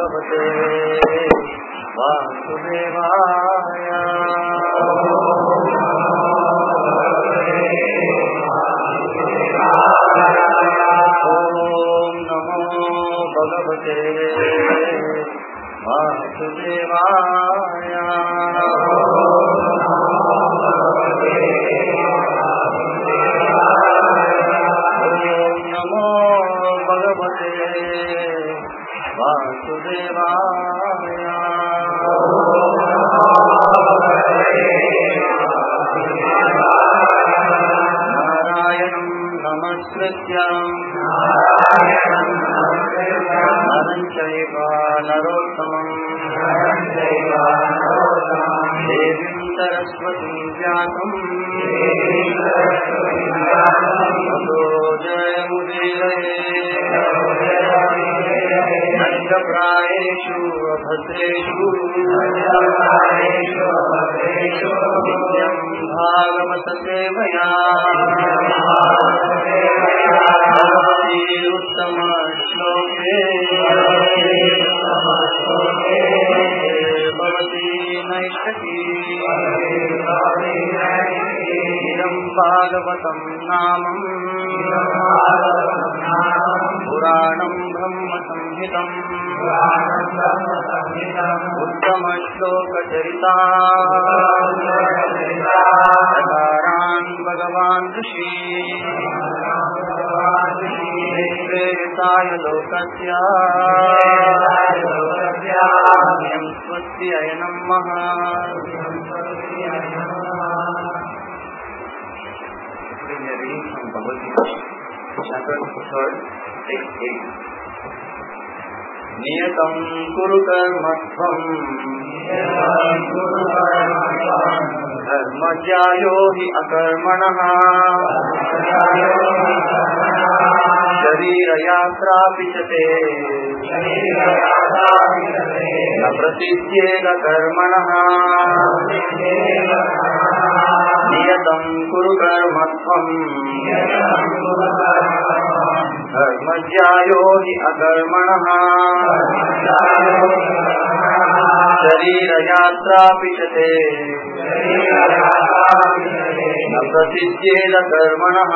भगवते वासुदेवाय। ओम नमो भगवते वासुदेवाय। वासुदेवाय। नारायणं नमस्कृत्य नरं चैव नरोत्तमं देवीं सरस्वतीं व्यासं ततो जयमुदीरये। प्रायेषु अभद्रेषु नित्यं भागवत सेवया उत्तम श्लोके भवती नैष्ठकी। इदं भागवतं नामं पुराणं ब्रह्म संहितम् उत्तम श्लोकचरिता चकारान् भगवान् ऋषि निःश्रेयसाय लोकस्य स्वस्ति नमः। Chapter 3, text 8. नियतं कुरु कर्मत्वं धर्मज्ञायो हि अकर्मणः शरीरयात्रापि च ते न प्रसिद्ध्येद कर्मणः। नियतं कुरु कर्मत्वं धर्मज्ञायो हि अकर्मणः शरीरयात्रापि च ते न प्रसिद्ध्येद कर्मणः।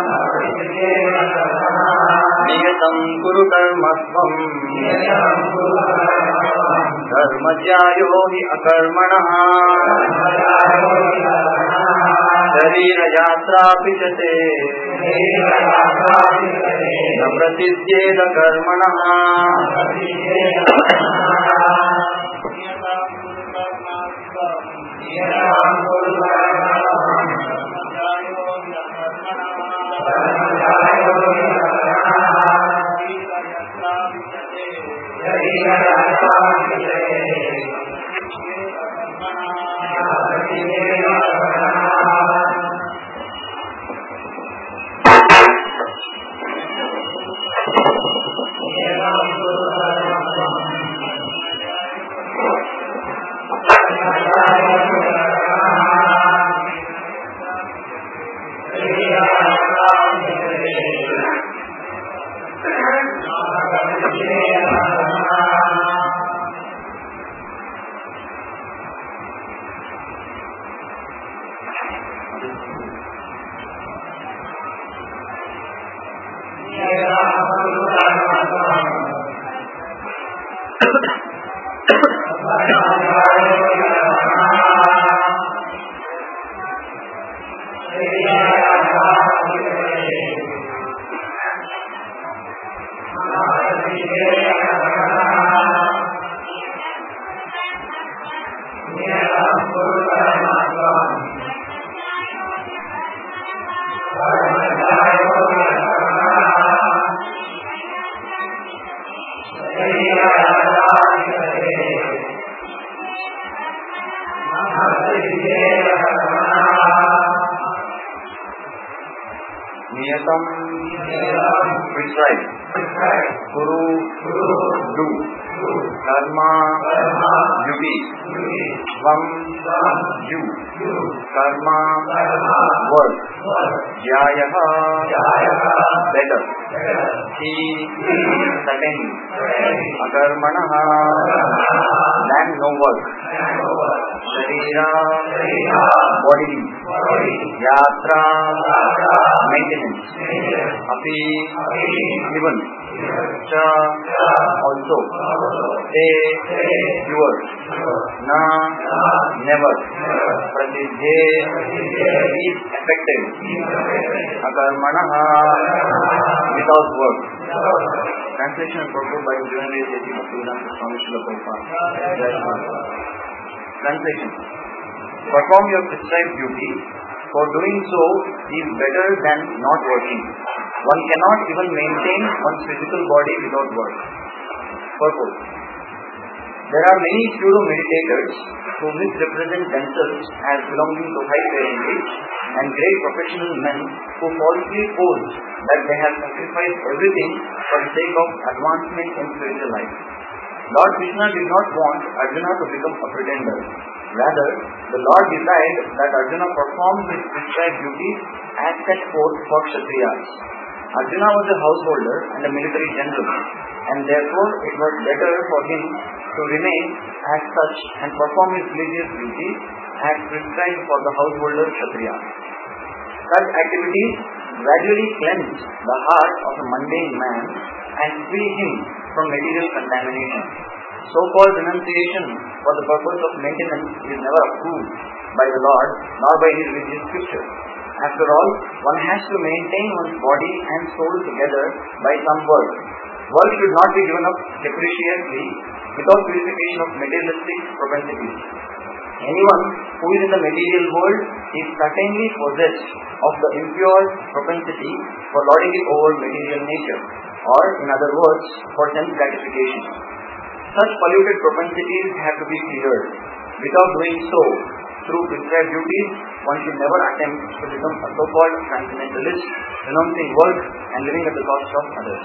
नियतं कुरु कर्मत्वं धर्मज्ञायो हि अकर्मणः शरीरयात्रापि च ते न प्रसिद्ध्येद कर्मणः। नियतम prescribe Guru do Dharma Yugi Vam you, karma, work, jyayaha, better, he, certainly, akarmanaha, than no work, sharira, body, yatra, maintenance, api, even, cha, also, te, yours, na, never, pratidhe, is effective, akarmanaha, without work. Translation and purport by Divine Jyoti Bhaktivedanta Swami Srila Prabhupada. Translation. Perform your prescribed duty, for doing so is better than not working. One cannot even maintain one's physical body without work. Purport. There are many pseudo-meditators who misrepresent themselves as belonging to high parentage and great professional men who falsely pose that they have sacrificed everything for the sake of advancement in spiritual life. Lord Krishna did not want Arjuna to become a pretender. Rather, the Lord desired that Arjuna perform his prescribed duties as set forth for Kshatriyas. Arjuna was a householder and a military general, and therefore it was better for him to remain as such and perform his religious duties as prescribed for the householder Kshatriya. Such activities gradually cleanse the heart of a mundane man and free him from material contamination. So-called renunciation for the purpose of maintenance is never approved by the Lord nor by his religious scriptures. After all, one has to maintain one's body and soul together by some work. Work should not be given up capriciously without purification of materialistic propensities. Anyone who is in the material world is certainly possessed of the impure propensity for lording it over material nature, or in other words, for sense gratification. Such polluted propensities have to be cleared. Without doing so, through prescribed duties, one should never attempt to become a so-called transcendentalist, renouncing work and living at the cost of others.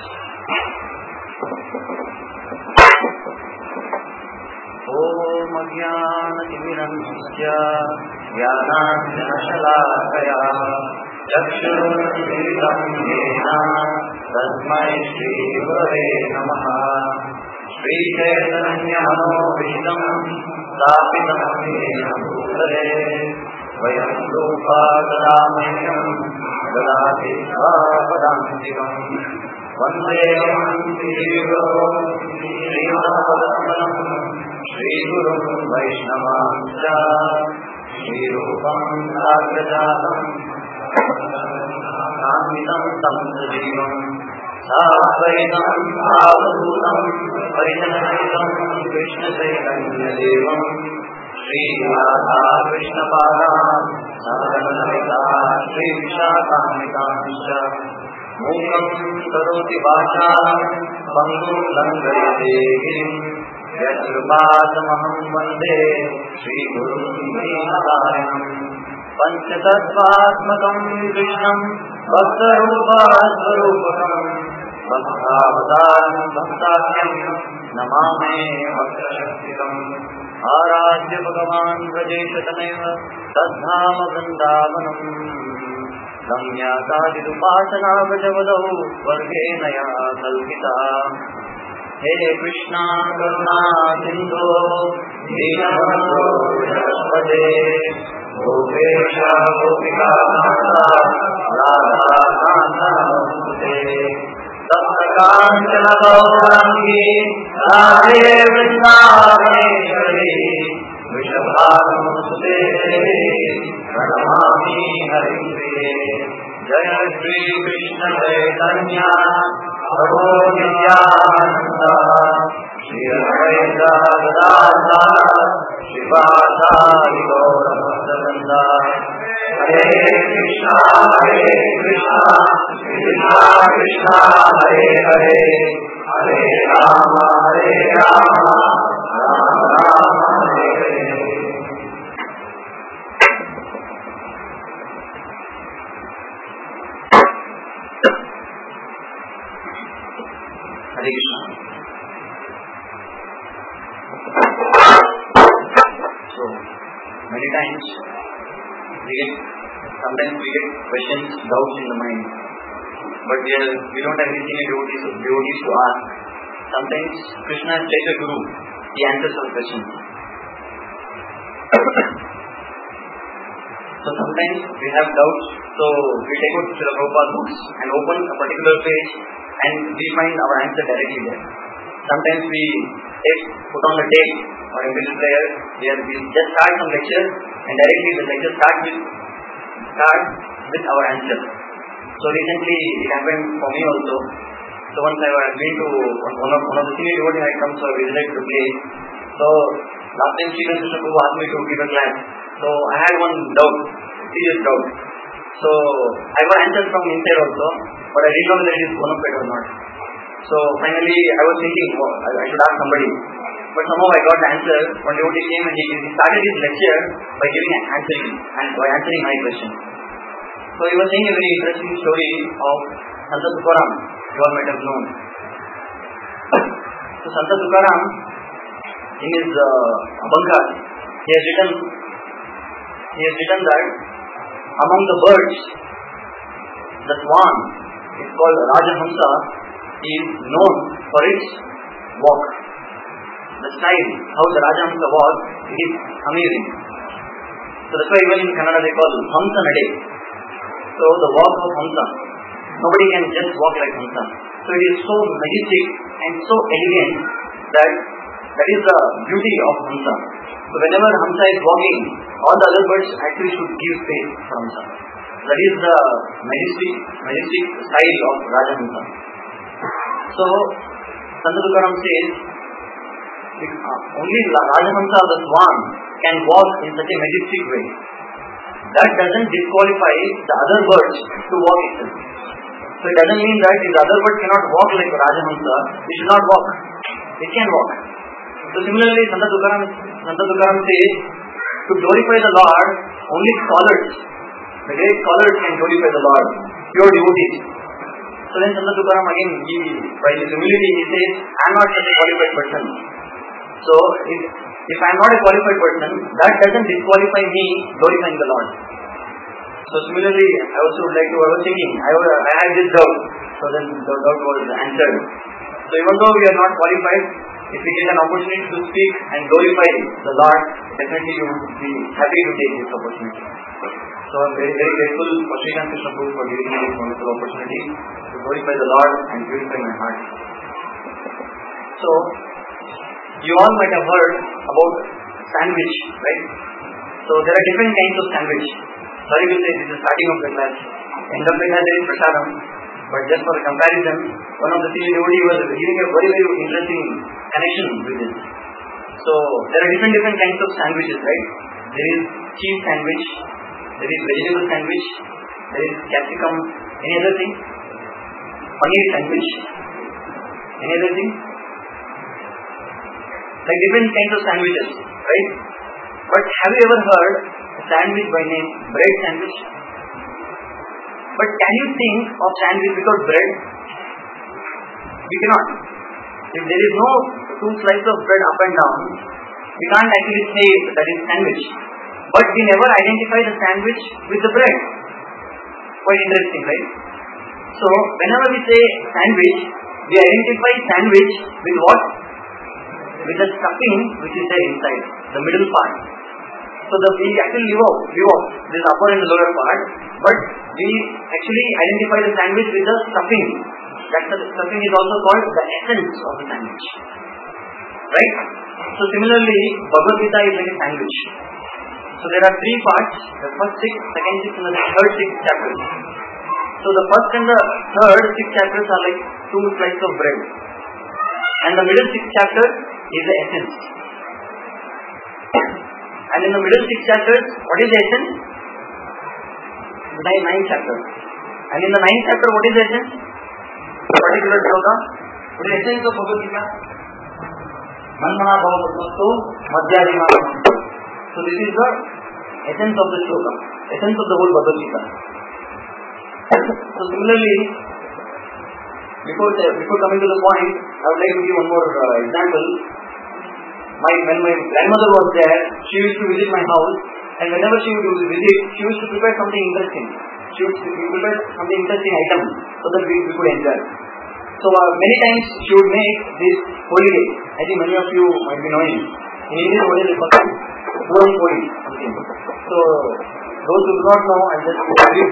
Om Ajnana-Timirandasya Jnana-Shalakaya Chakshurunmilitam Yena Tasmai Shri Gurave Namaha Shri Chaitanya Manovistam Stapitam Yena Bhutale Vayam Rupa Gadamyam Gadati Svapadantikam Vandeyam Srimad Shri Guru Vaishnavamcha Shri Rupam Sagrajatam Namitam Tam Sajivam Sadvaitam Avadhutam Parijanahitam Krishna Chaitanya Devam Shri Radha Krishna Padam Saranamita Shri Vishakamitamcha Mukam Karoti Vacham Bangum Langayate Girim Yajrupadamaham Vande Shri Gurum Deenadayam Panchatattvatmakam Krishnam Bhaktarupasvarupakam Bhaktavadaram Bhaktakyam Namame Bhaktashaktikam Aradhya Bhagavan Vrajeshataneva Tadhama Vrindavanam Ramyatadidupasana Vrajavadahu Vargenaya Kalpita He Krishna Karuna Sindhu Deenabandhu Jaspade Gopesha Gopika Nanda Radha Kanta Namaste Saptakanchana Gaurangi Radhe Vrindavaneshwari Vishabhanusute Pranamami Haripriye Jaya Shri Krishna Chaitanya Prabhu Nityananda Shri Advaita Gadadhara Shivasari Gaura Bhaktavranda Hare Krishna Krishna Krishna Hare Hare Hare Rama Rama Rama Hare Hare. Hare Krishna. So, many times sometimes we get questions, doubts in the mind. But we don't have anything devotees to ask. Sometimes Krishna is like a guru. He answers our questions. So sometimes we have doubts. So we take out Srila Prabhupada's books and open a particular page and we find our answer directly there. Sometimes we put on the tape or MP3 player where we just start some lecture and directly the lecture starts with our answer. So recently it happened for me also. So once I was been to one of the senior devotee I come, so I visited the place. So last time Sri Krishna Prabhu asked me to give a class. So I had one doubt, serious doubt. So I got answers from inside also, but I didn't know whether it is bona fide or not. So finally I was thinking, I should ask somebody. But somehow I got the answer. One devotee came and he started his lecture by answering my question. So he was saying a very interesting story of Santa Tukaram. You all might have known. So Santa Tukaram, in his Abhangar, he has written that among the birds, the swan is called Rajahamsa, is known for its walk. The style, how the Rajahamsa walks, it is amazing. So that's why even in Kannada they call Hamsa Nade. So the walk of Hamsa, nobody can just walk like Hamsa. So it is so majestic and so elegant that is the beauty of Hamsa. So whenever Hamsa is walking, all the other birds actually should give space for Hamsa. That is the majestic style of Rajahamsa. So Santa Tukaram says, only Rajahamsa, the swan, can walk in such a majestic way. That doesn't disqualify the other birds to walk itself. So it doesn't mean that if the other bird cannot walk like Rajahamsa, it should not walk. It can walk. So similarly, Santa Tukaram says, to glorify the Lord, only scholars, the great scholars can glorify the Lord, pure devotees. So then Santa Tukaram again, by his humility, he says, I am not such a qualified person. So if I am not a qualified person, that doesn't disqualify me glorifying the Lord. So similarly, I was thinking, I had this doubt. So then the doubt was answered. So even though we are not qualified, if we get an opportunity to speak and glorify the Lord, definitely you would be happy to take this opportunity. So I am very, very grateful for Sri Krishna Prabhu for giving me this wonderful opportunity to glorify the Lord and purify my heart. So you all might have heard about sandwich, right? So there are different kinds of sandwich. Sorry to say, this is starting of the class. End of the class there is prasadam. But just for comparison, one of the senior devotees was giving a very, very interesting connection with this. So there are different kinds of sandwiches, right? There is cheese sandwich, there is vegetable sandwich, there is capsicum, any other thing? Paneer sandwich, any other thing? Like different kinds of sandwiches, right? But have you ever heard a sandwich by name bread sandwich? But can you think of sandwich without bread? We cannot. If there is no two slices of bread up and down, we can't actually say that is sandwich. But we never identify the sandwich with the bread. Quite interesting, right? So whenever we say sandwich, we identify sandwich with what? With the stuffing which is there inside, the middle part. So we actually leave off this upper and the lower part, but we actually identify the sandwich with the stuffing. That stuffing is also called the essence of the sandwich. Right? So similarly, Bhagavad Gita is like a sandwich. So there are three parts, the first six, second six and the third six chapters. So the first and the third six chapters are like two slices of bread. And the middle six chapters is the essence. And in the middle six chapters, what is the essence? The ninth chapter. And in the ninth chapter, what is the essence? A particular shloka. What is the essence of Bhagavad Gita? Manmana bhava padmastu madhyajima. So this is the essence of the shloka, essence of the whole Bhagavad Gita. So similarly, before coming to the point, I would like to give one more example. when my grandmother was there, she used to visit my house, and whenever she would visit, she used to prepare something interesting. She would prepare something interesting item so that we could enjoy. So many times she would make this holy day. I think many of you might be knowing. In English, what is it called? Puram Poli. So those who do not know, I just read.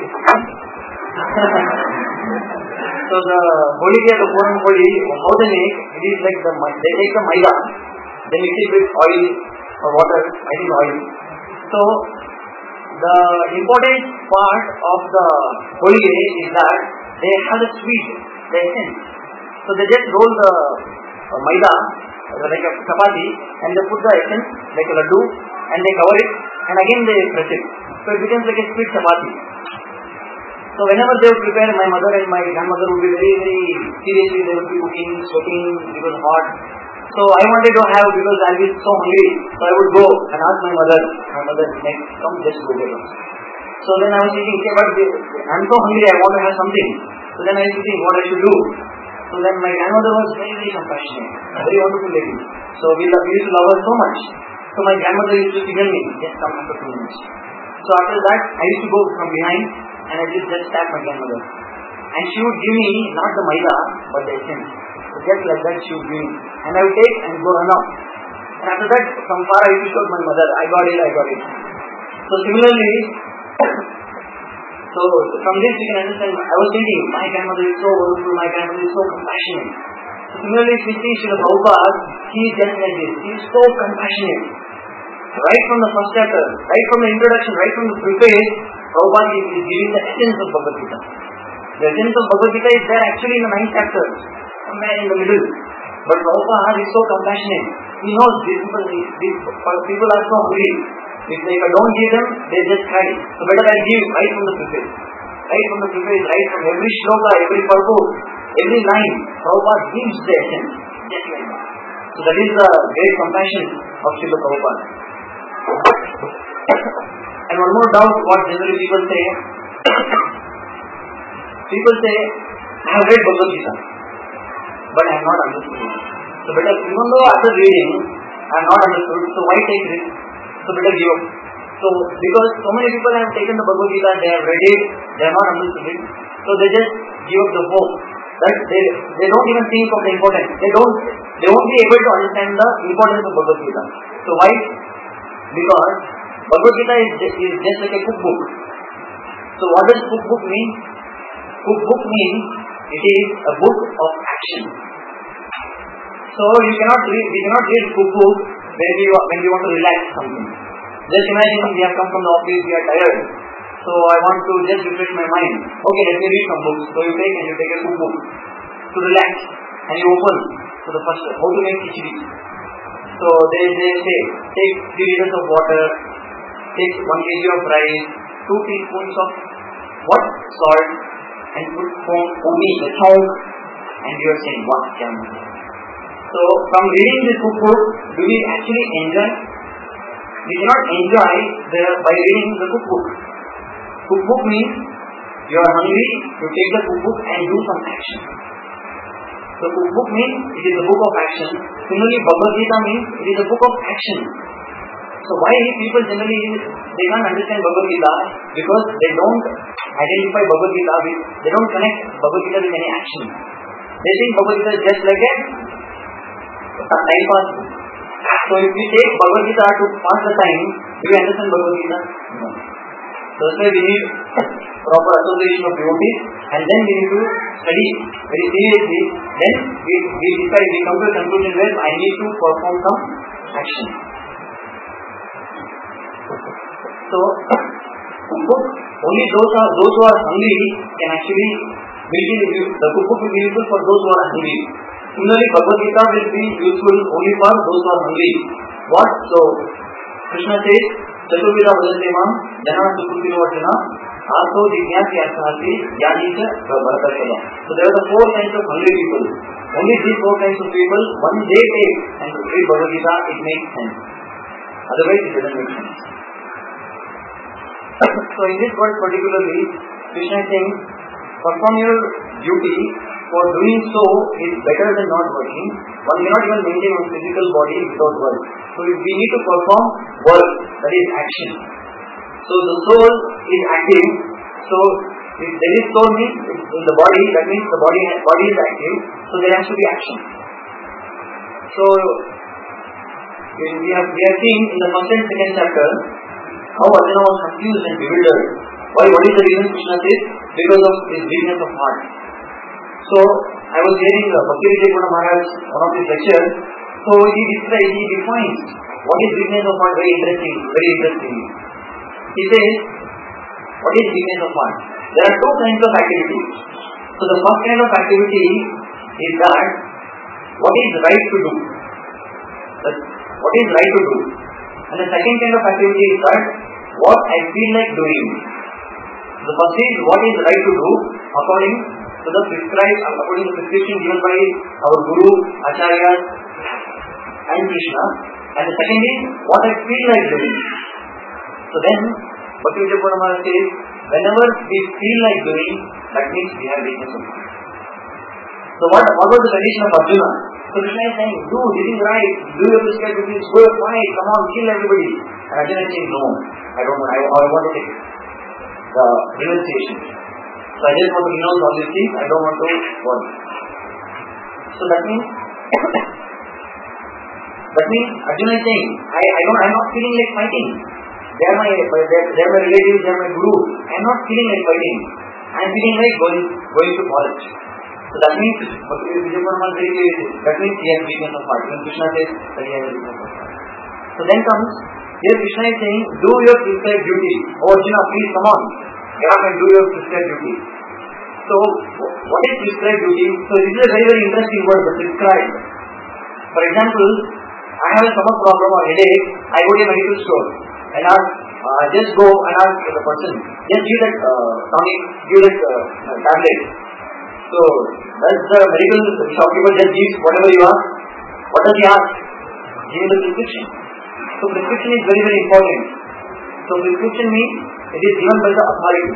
So the holy day, the Puram Poli, how they make? It is like they take the maida, they mix it with oil or water. I think oil. So the important part of the holy day is that they have a sweet, the essence. So they just roll the maida like a chapati and they put the essence like a laddu and they cover it and again they press it. So it becomes like a sweet chapati. So whenever they would prepare, my mother and my grandmother would be very, very seriously, they would be cooking, sweating, it was hot. So I wanted to have, because I was so hungry, so I would go and ask my mother, next, come just go get us. So then I was thinking, okay, but I'm so hungry, I want to have something. So then I was thinking what I should do. So then my grandmother was very, very compassionate, very wonderful lady. So we used to love her so much. So my grandmother used to signal me, just come after 2 minutes. So after that, I used to go from behind and I just tap my grandmother. And she would give me not the maida, but the essence. So just like that she would give me. And I would take and go run out. And after that, from far I used to show my mother, I got it. So similarly, so from this we can understand, I was thinking, my grandmother is so wonderful, my grandmother is so compassionate. So similarly, if we see Srila Prabhupada, he is just like this, he is so compassionate. Right from the first chapter, right from the introduction, right from the preface, Prabhupada is giving the essence of Bhagavad Gita. The essence of Bhagavad Gita is there actually in the 9th chapter, somewhere in the middle. But Prabhupada is so compassionate. He knows these people are so hungry. If I don't give them, they just cry. So better I give right from the preface. Right from the preface, right from every shloka, every purport, every line, Prabhupada gives the essence. Just like that. So that is the great compassion of Srila Prabhupada. And one more doubt, what generally people say. People say, I have read Bhagavad Gita, but I have not understood it. So better, even though after reading, I have not understood, so why take risk? So better give up. So because so many people have taken the Bhagavad Gita, they have read it, they have not understood it, so they just give up the hope. That they don't even think of the importance. They won't be able to understand the importance of Bhagavad Gita. So why? Because Bhagavad Gita is just like a cookbook. So what does cookbook mean? Cookbook means it is a book of action. So we cannot read cookbook when we want to relax something. Just imagine we have come from the office, we are tired. So I want to just refresh my mind. Okay, let me read some books. So you take a cookbook to relax and you open to the first how to make khichdi. So they say take 3 liters of water, take 1 kg of rice, 2 teaspoons of salt, and put only the chunk, and you are saying what can. So from reading this cookbook, do we actually enjoy? We cannot enjoy by reading the cookbook. Cookbook means you are hungry, you take the cookbook and do some action. So cookbook means it is a book of action. Similarly, Bhagavad Gita means it is a book of action. So why people generally they can't understand Bhagavad Gita? Because they don't identify Bhagavad Gita with, they don't connect Bhagavad Gita with any action. They think Bhagavad Gita is just like a time pass. So if we take Bhagavad Gita to pass the time, do we understand Bhagavad Gita? No. So that's why we need proper association of devotees, and then we need to study very seriously. Then we decide, we come to a conclusion where I need to perform some action. So only those who are hungry can actually the cookbook will be useful for those who are hungry. Similarly, Bhagavad Gita will be useful only for those who are hungry. What? So Krishna says, Chaturveda Bhajante Mam, Jana Sukrutino Arjuna, Aso Jignasi Asahati, Yanisha Bharatarkala. So there are the 4 kinds of hungry people. Only these 4 kinds of people, when they take and read Bhagavad Gita, it makes sense. Otherwise, it doesn't make sense. So in this verse particularly, Krishna is saying, perform your duty for doing so is better than not working. One cannot even maintain one's physical body without work. So we need to perform work, that is action. So the soul is active. So if there is soul means in the body, that means the body is active. So there has to be action. So we have seen in the first and second chapter how Arjuna was confused and bewildered. Why? What is the reason Krishna says? Because of his weakness of heart. So I was hearing Bhakti Vijayapura Maharaj, one of his lectures. So he defines what is weakness of heart very interesting. He says, what is weakness of heart? There are two kinds of activities. So the first kind of activity is that what is right to do. What is right to do. And the second kind of activity is that what I feel like doing. The first is what is right to do according to the prescription given by our Guru, Acharya and Krishna. And the second is what I feel like doing. So then Bhakti Vijayapura Maharaj says, whenever we feel like doing, that means we have weakness of heart. So what was the condition of Arjuna? So Krishna is saying, do, this is right, do your prescribed duties, go fight, come on, kill everybody. And Arjuna is saying, no, I don't want, I want to take the renunciation. So I just want to renounce all these things, I don't want to work. So that means Arjuna is saying, I'm not feeling like fighting. They are my relatives, they are my guru. I'm not feeling like fighting. I'm feeling like going to college. So that means, that means he has weakness of heart. When Krishna says that he has weakness of heart. So then comes, here Krishna is saying, do your prescribed duty. Oh Arjuna, please come on. Get up and do your prescribed duty. So, what is prescribed duty? So this is a very, very interesting word, but prescribed. For example, I have a stomach problem or headache, I go to a medical store and just go and ask the person, just give that tonic, give that tablet. So, does the medical shopkeeper just give whatever you ask? What does he ask? Give the prescription. So, prescription is very, very important. So, prescription means it is given by the authority.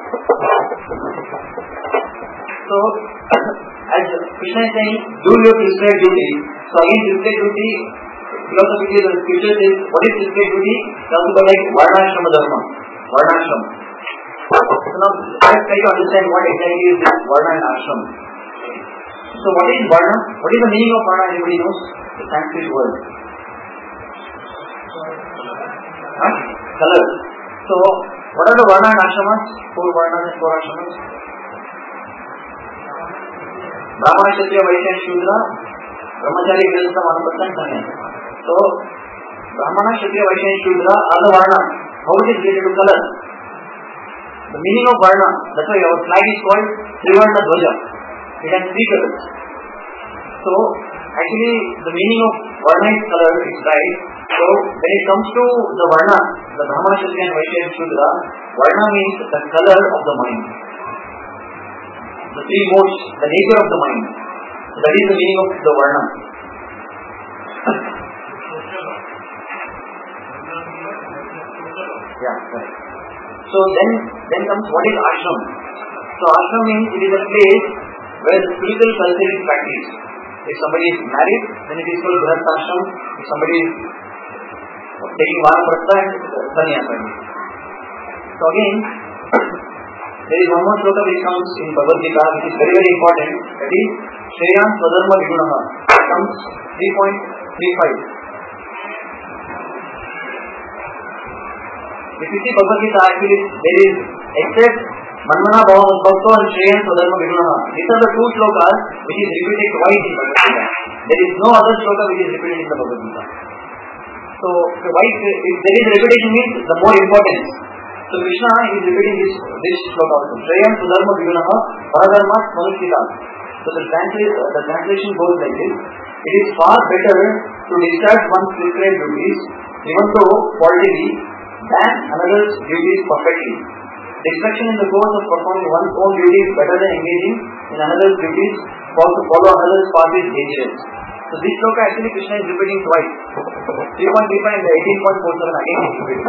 So, as Krishna is saying, do your prescribed duty. So, again, prescribed duty, philosophically the scripture says, what is prescribed duty? Talks about like Varnashrama Dharma. Varnashrama. So now, let's try to understand what exactly is this Varna and Ashram. So what is Varna? What is the meaning of Varna? Anybody knows? The Sanskrit word. Color. So what are the Varna and Ashramas? 4 Varnas and 4 Ashramas. Brahmana, Kshatriya, Vaishya and Shudra, Brahmachari, Grihastha, Vanaprastha and Sanyasa. So Brahmana, Kshatriya, Vaishya and Shudra are the Varna. How it is related to color? The meaning of Varna, that's why our flag is called Trivarna Dvaja. It has 3 colors. So actually the meaning of Varna is color, is right. So when it comes to the Varna, the Brahmana, Kshatriya and Vaishya and Shudra, Varna means the color of the mind. The 3 modes, the nature of the mind. So that is the meaning of the Varna. Yeah, right. So then comes what is ashram. So ashram means it is a place where the spiritual culture is practiced. If somebody is married, then it is called Grihastha ashram. If somebody is taking Vanaprastha and Sannyasa. So again, there is one more sloka which comes in Bhagavad Gita which is very, very important. That is Shreyan Swadharma Vigunaha. It comes 3.35. If you see Bhagavad Gita, actually there is except Manmana Bhava Bhakto and Shreyan Swadharma Vigunaha. These are the 2 slokas which is repeated twice in Bhagavad Gita. There is no other sloka which is repeated in the Bhagavad Gita. So why if there is repetition means the more importance. So Krishna is repeating this sloka also. Shreyan Swadharma Vigunaha Paradharma Manusita. So the translation goes like this. It is far better to discharge one's prescribed duties, even though faultily, than another's duties perfectly. Distraction in the course of performing one's own duties better than engaging in another's duties, to follow another's path is dangerous. So this sloka actually Krishna is repeating twice. 3.35 and 18.47 again is repeating.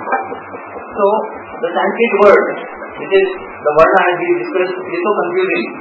So the Sanskrit word, which is the Varna as we discussed, is so confusing.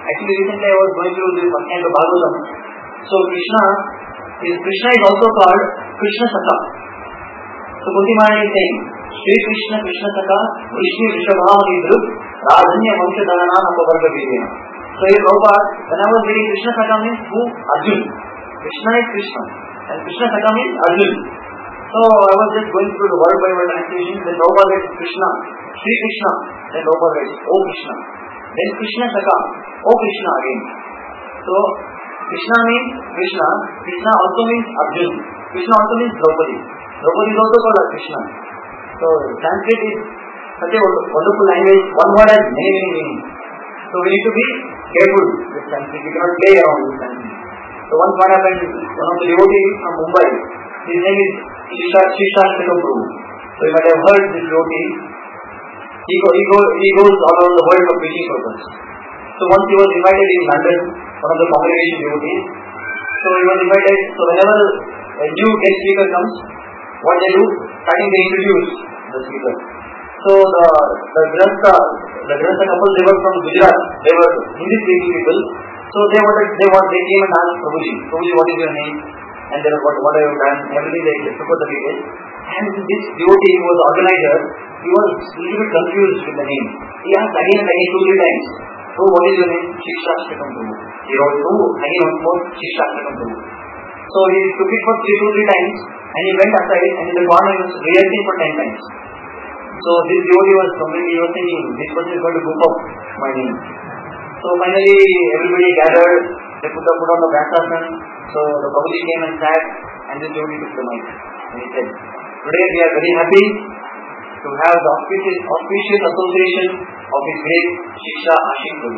Actually, recently I was going through this Bhakti Bhagavatam. So Krishna is also called Krishna Saka. So Kunti Maharani is saying, Shri Krishna Krishna Saka Vishnu Vishabhamadi Dhruv Radhanya Vamshadharana Apavarga Vidya. So here Prabhupada, when I was reading Krishna Saka means who? Arjun. Krishna is Krishna and Krishna Saka means Arjun. So I was just going through the word by word translation. Then Prabhupada writes Krishna, Shri Krishna. Then Prabhupada writes, O Krishna. Then Krishna Saka, O Krishna again. So Krishna means Krishna. Krishna also means Arjun. Krishna also means Draupadi. Draupadi is also called as Krishna. So Sanskrit is such a wonderful language. One word has many meanings. So we need to be careful with Sanskrit. We cannot play around with Sanskrit. So once what happened, one of the devotees from Mumbai, his name is Shishashtakam Prabhu. So you might have heard this devotee. He goes all around the world for preaching purpose. So once he was invited in London, one of the congregation devotees. So he was invited. So whenever a new guest speaker comes, what they do, starting they introduce the speaker. So the Grantha couple, they were from Gujarat. They were Hindi speaking people. So they came and asked Prabhuji, what is your name? And then what have you done? Everything they took out the details. And this devotee who was the organizer, he was a little bit confused with the name. He asked again and again 2-3 times. So what is your name? Shishashtakam Prabhu. He wrote again once more Shishashtakam Prabhu. So he took it for 2-3 times and he went aside and in the corner he was rehearsing for 10 times. So this devotee was thinking, this person is going to group up my name. So finally everybody gathered, they put on the Vyasasana. So the Prabhuji came and sat and this devotee took the mic. And he said, today we are very happy to have the auspicious association of his great Shiksha Ashik Prabhu.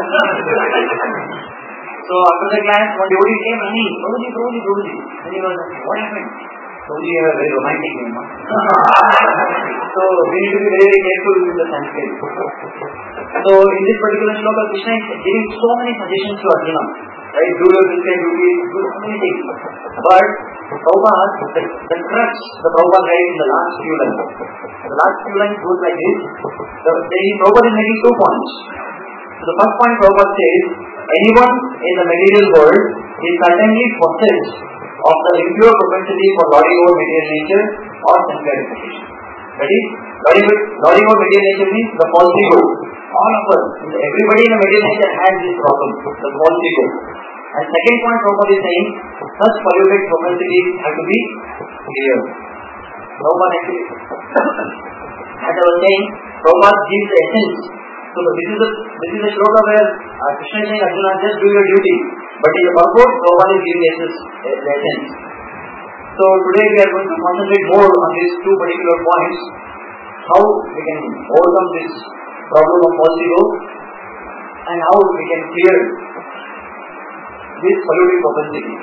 So after the class, one devotee came and he, Prabhuji. And he was like, what happened? Prabhuji, you have a very romantic name. So we need to be very, very careful with the Sanskrit. So in this particular shloka, Krishna is giving so many suggestions to Arjuna. Right? Do your Christian duties, do so many things. But Prabhupada, the crux, the Prabhupada writes in the last few lines. The last few lines goes like this. Prabhupada is making 2 points. So the first point Prabhupada says, anyone in the material world is certainly possessed of the impure propensity for lauding over material nature or self-gratification. That is, lauding over material nature means the false ego. All of us, everybody in the material nature has this problem, the false ego. And second point Prabhupada is saying, such polluted propensities have to be cleared. Prabhupada actually, as I was saying, Prabhupada gives the essence. So this is a shloka where Krishna is saying, Arjuna, just do your duty. But in the purport, Prabhupada is giving the essence. So today we are going to concentrate more on these 2 particular points. How we can overcome this problem of false ego and how we can clear this polluted propensity.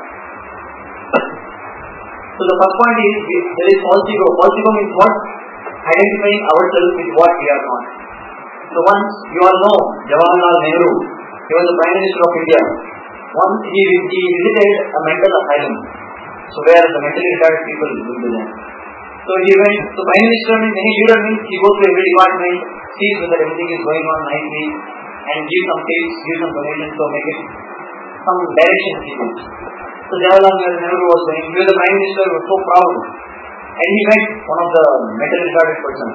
So the first point is, there is false ego. False ego means what? Identifying ourselves with what we are not. So once you all know Jawaharlal Nehru, he was the Prime Minister of India. Once he visited a mental asylum, so where the mentally retarded people will be there. So he went, so Prime Minister means any leader means he goes to every department, sees whether everything is going on nicely and give some tips, give some donations, so make it some direction he gives. So Jawaharlal Nehru was going, he was the Prime Minister, was so proud. And he met one of the mentally retarded persons.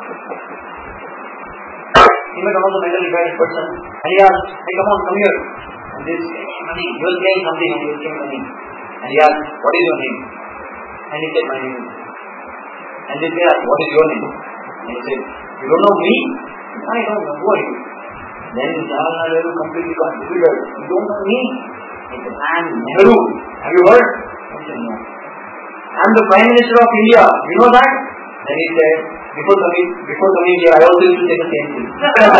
He met one of the mentally retarded person and he asked, hey, come here. And this, money, he was playing something and he was giving money. And he asked, what is your name? And he said, my name is. And they said, what is your name? And he said, you don't know me? I don't know, who are you? Then Jawaharlal Nehru completely got bewildered. You don't know me? He said, I am Nehru. Have you heard? I said, no. I am the Prime Minister of India. You know that? Then he said, before coming here, I also used to say the same thing.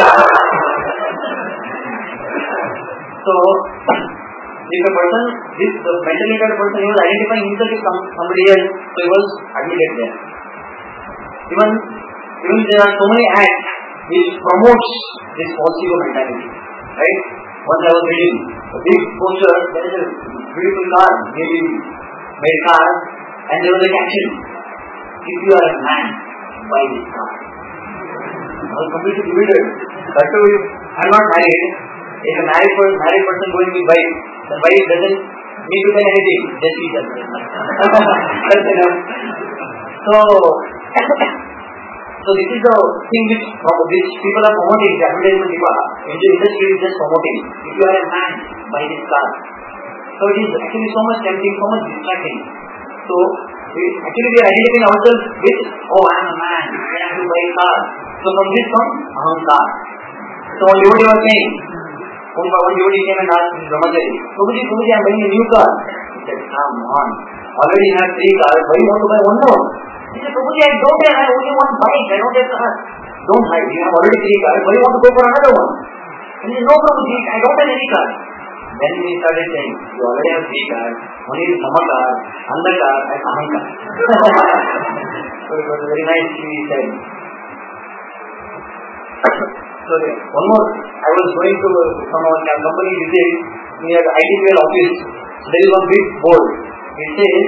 So, if a person, the mentally retarded person, he was identifying himself with somebody else, so he was admitted there. Even there are so many acts which promotes this false ego mentality, right? Once I was reading a big poster, there is a beautiful car, maybe made car, and there was a caption, if you are a man, buy this car. I was completely bewildered. But I am not married, If a married person going with wife, the wife doesn't need to tell anything, just eat that. That's enough. So this is the thing which people are promoting. The advertisement people in the industry is just promoting. If you are a man, buy this car. So it is actually so much tempting, so much distracting. So we are identifying ourselves with, oh, I am a man, I have to buy a car. So from this comes ahankar. So one devotee was saying, one devotee came and asked Brahmachari, Prabhuji, I am buying a new car. He said, come on, already you have 3 cars, why you want to buy one more? He said, Prabhuji, I don't have, I only one bike, I don't have car. Don't hide, you have already 3 cars, why you want to go for another one? He said, no Prabhuji, I don't have any car. Then he started saying, you already have 3 cars, one is Samakar, Andakar and Ahankar. So it was very nice he said. So one more, I was going to from our company visit near the ITPL office. There is one big board. It says,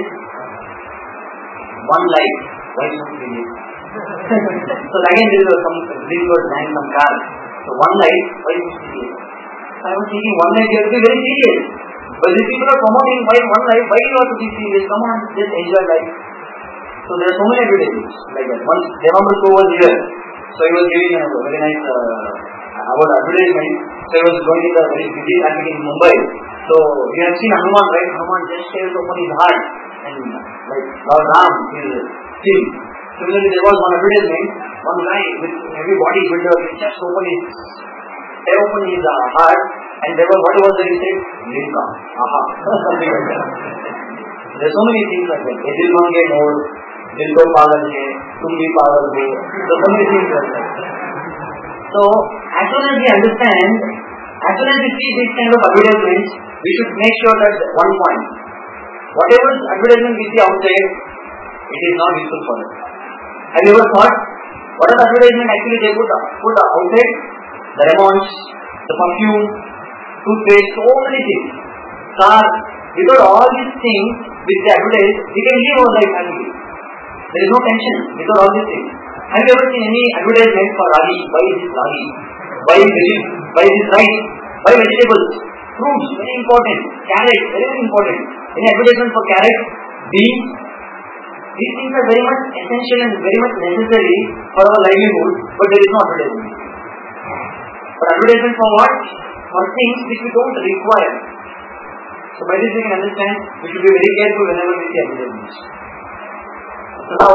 one life, why should we live? So again there is some big word behind some cars. So one life, why should we live? So I was thinking one life you have to be very serious. But these people are promoting why one life, why you have to be serious? Come on, just enjoy life. So there are so many advertisements like that. Once Devamber Show was here. So he was giving a very nice about advertisement. So he was going in the very busy traffic in Mumbai. So you have seen Hanuman, right? Hanuman just stares open his heart and like Lord Ram is still. Similarly, there was one advertisement, one guy with heavy body builder, he just opened his heart, and there was what was there? He said, Linka, aha, something like that. There are so many things like that. Dil mange more. Dil ko pagal hai, tum bhi pagal ho. So many things like that. So as soon as we understand, as soon as we see this kind of advertisements, we should make sure that one point, whatever advertisement we see outside, it is not useful for us. Have you ever thought, what are the advertisement actually they put outside? The Ramones, the perfume, toothpaste, so many things. Cars, without all these things which they advertise, we can live our life happily. There is no tension without all these things. Have you ever seen any advertisement for ragi? Why is this ragi? Why is this rice? Why vegetables? Fruits, very important. Carrot, very, very important. Any advertisement for carrot, beans? These things are very much essential and very much necessary for our livelihood, but there is no advertisement. But advertisement for what? For things which we don't require. So by this we can understand, we should be very careful whenever we see advertisements. So now,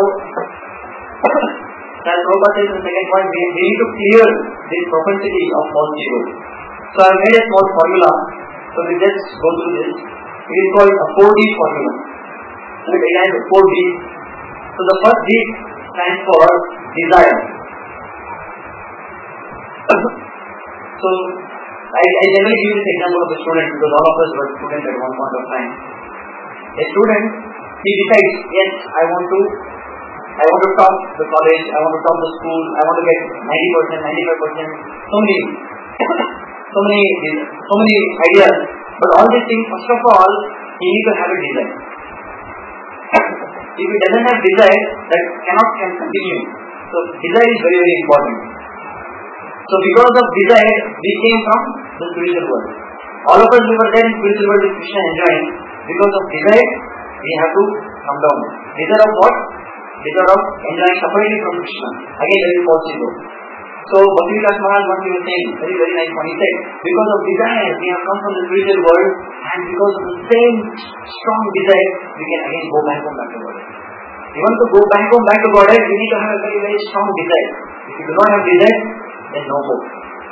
as Prabhupada says in the second point, we need to clear this propensity of false ego. So I have made a small formula, so we just go through this. It is called a 4D formula. So it has 4D. So the first D stands for desire. So I generally give this example of a student because all of us were students at one point of time. A student, he decides, yes, I want to top the college, I want to top the school, I want to get 90%, 95%, so many ideas. But all these things, first of all, he needs to have a desire. If he doesn't have desire, that cannot continue. So desire is very, very important. So because of desire, we came from the spiritual world. All of us we were there in spiritual world with Krishna enjoying. Because of desire, we have to come down. Desire of what? Desire of enjoying separately from Krishna. Again, that is possible. So Bhakti Vilas Maharaj, what he was saying, very, very nice one. He said, because of desire, we have come from the spiritual world, and because of the same strong desire, we can again go back home, back to God. If you want to go back home, back to God, you need to have a very, very strong desire. If you do not have desire, then no hope.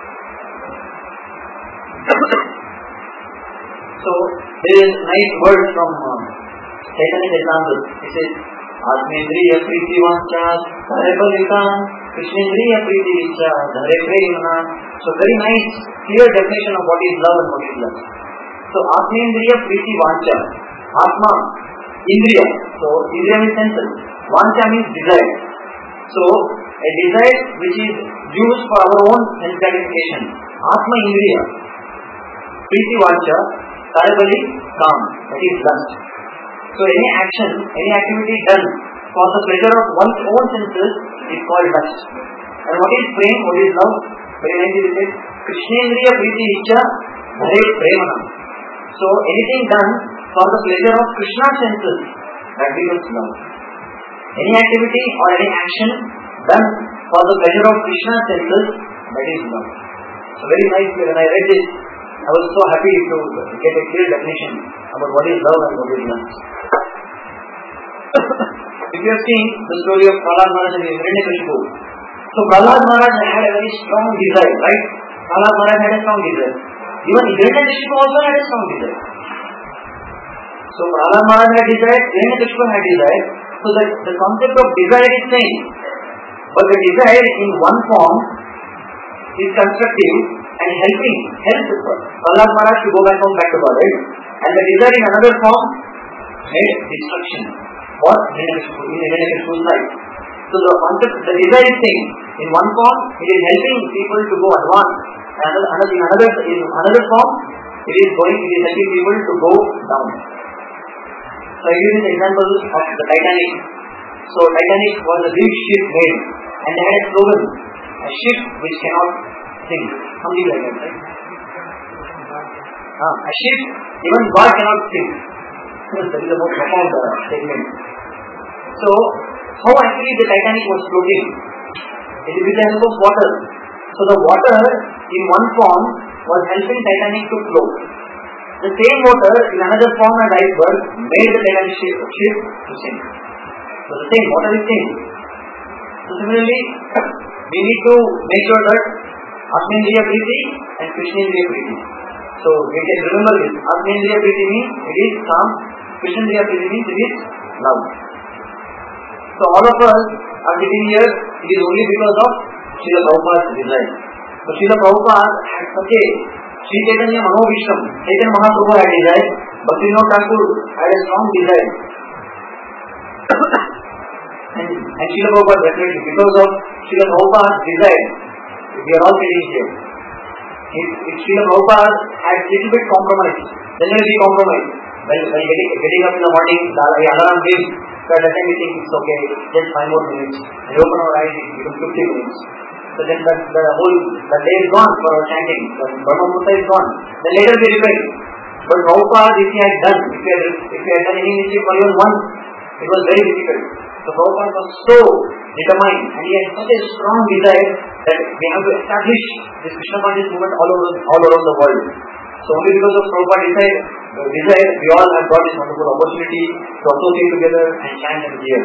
So there is nice word from Chaitanya Charitamrita. It says, Atmendriya Priti Vancha Dhare Balikan Krishnendriya Priti Vicha Dhare Premana. So very nice, clear definition of what is love and what is love. So Atmendriya Priti Vancha. Atma, Indriya. So Indriya means senses. Vancha means desire. So a desire which is used for our own sense gratification. Atma Indriya. Priti Vancha. Tarabali Kam. That is lust. So any action, any activity done for the pleasure of one's own senses is called lust. And what is prem? What is love? Very nicely it says, Krishnendriya Priti Icha Bhare Premana. So anything done for the pleasure of Krishna's senses, that becomes love. Any activity or any action done for the pleasure of Krishna's senses, that is love. So very nice, when I read this, I was so happy to get a clear definition about what is love and what is lust. If you have seen the story of Prahlad Maharaj and Hiranyakashipu, so Prahlad Maharaj had a very strong desire, right? Prahlad Maharaj had a strong desire. Even Hiranyakashipu also had a strong desire. So Prahlad Maharaj had desire, Hiranyakashipu had desire. So the concept of desire is same. But the desire in one form is constructive and helps Prahlad Maharaj to go back to God, right? And the desire in another form made destruction. What? In Hiranyakashipu's life. So the concept, the desire is same. In one form, it is helping people to go advance. And in another form, it is helping people to go down. So I give you the example of the Titanic. So Titanic was a big ship made, and they had a slogan, a ship which cannot sink. Something like that, right? A ship, even God cannot sink. That is the most profound statement. So, how actually the Titanic was floating? It is with the help of water. So the water in one form was helping Titanic to float. The same water in another form as iceberg made the Titanic ship to sink. So the same water is same. So similarly, we need to make sure that Atmendriya Priti and Krishnendriya Priti. So we can remember this. Atmendriya Priti means it is calm. Krishnendriya Priti means it is love. So all of us are sitting here, it is only because of Srila Prabhupada's desire. So Srila Prabhupada had such a Sri Chaitanya Manovishram, Chaitanya Mahaprabhu had desire, Bhaktivinoda Thakur had a strong desire. and Srila Prabhupada definitely, because of Srila Prabhupada's desire, we are all sitting here. If Srila Prabhupada had little bit compromise, then there will be compromise. When getting up in the morning, the alarm rings. So at that time we think it's okay, just 5 more minutes. And we open our eyes, it becomes 50 minutes. So then the day is gone for our chanting. The Brahma Muhurta is gone. Then later we repent. But Prabhupada, if he had done any mistake for even once, it was very difficult. So Prabhupada was so determined and he had such a strong desire that we have to establish this Krishna conscious movement all around the world. So only because of Prabhupada's desire, we all have got this wonderful opportunity to associate together and chant and hear.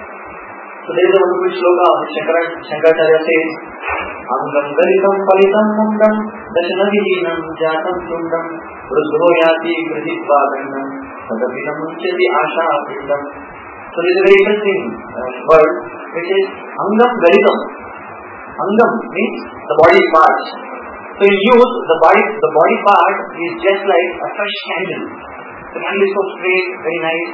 So there is a wonderful shloka which Shankaracharya says, Angam Galitam Palitam Mundam Dashanavihinam Jatam Sundam Ruddho Yati Gradhitva Gandam Sadapinam Munchati Asha Apindam. So there is a very interesting word which is Angam Galitam. Angam means the body part. So in youth, the body part is just like a fresh candle. The candle is so straight, very nice.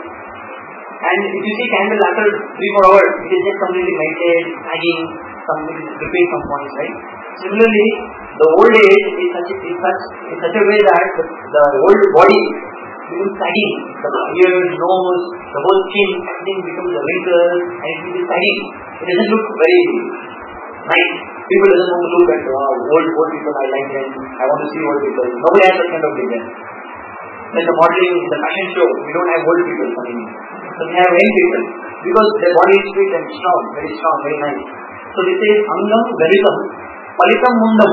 And if you see candle after 3-4 hours, it is just completely melted, sagging, repeat some points, right? Similarly, the old age is such a way that the old body becomes sagging. The ears, nose, the whole skin, everything becomes a wrinkle and it is sagging. It doesn't look very nice. People doesn't want to look at old people, I like them, I want to see old people. Nobody has that kind of vision. Then the modeling, the fashion show, we don't have old people coming in. So we have young people because their body is fit and strong, very nice. So this is Angam Galitam Palitam Mundam.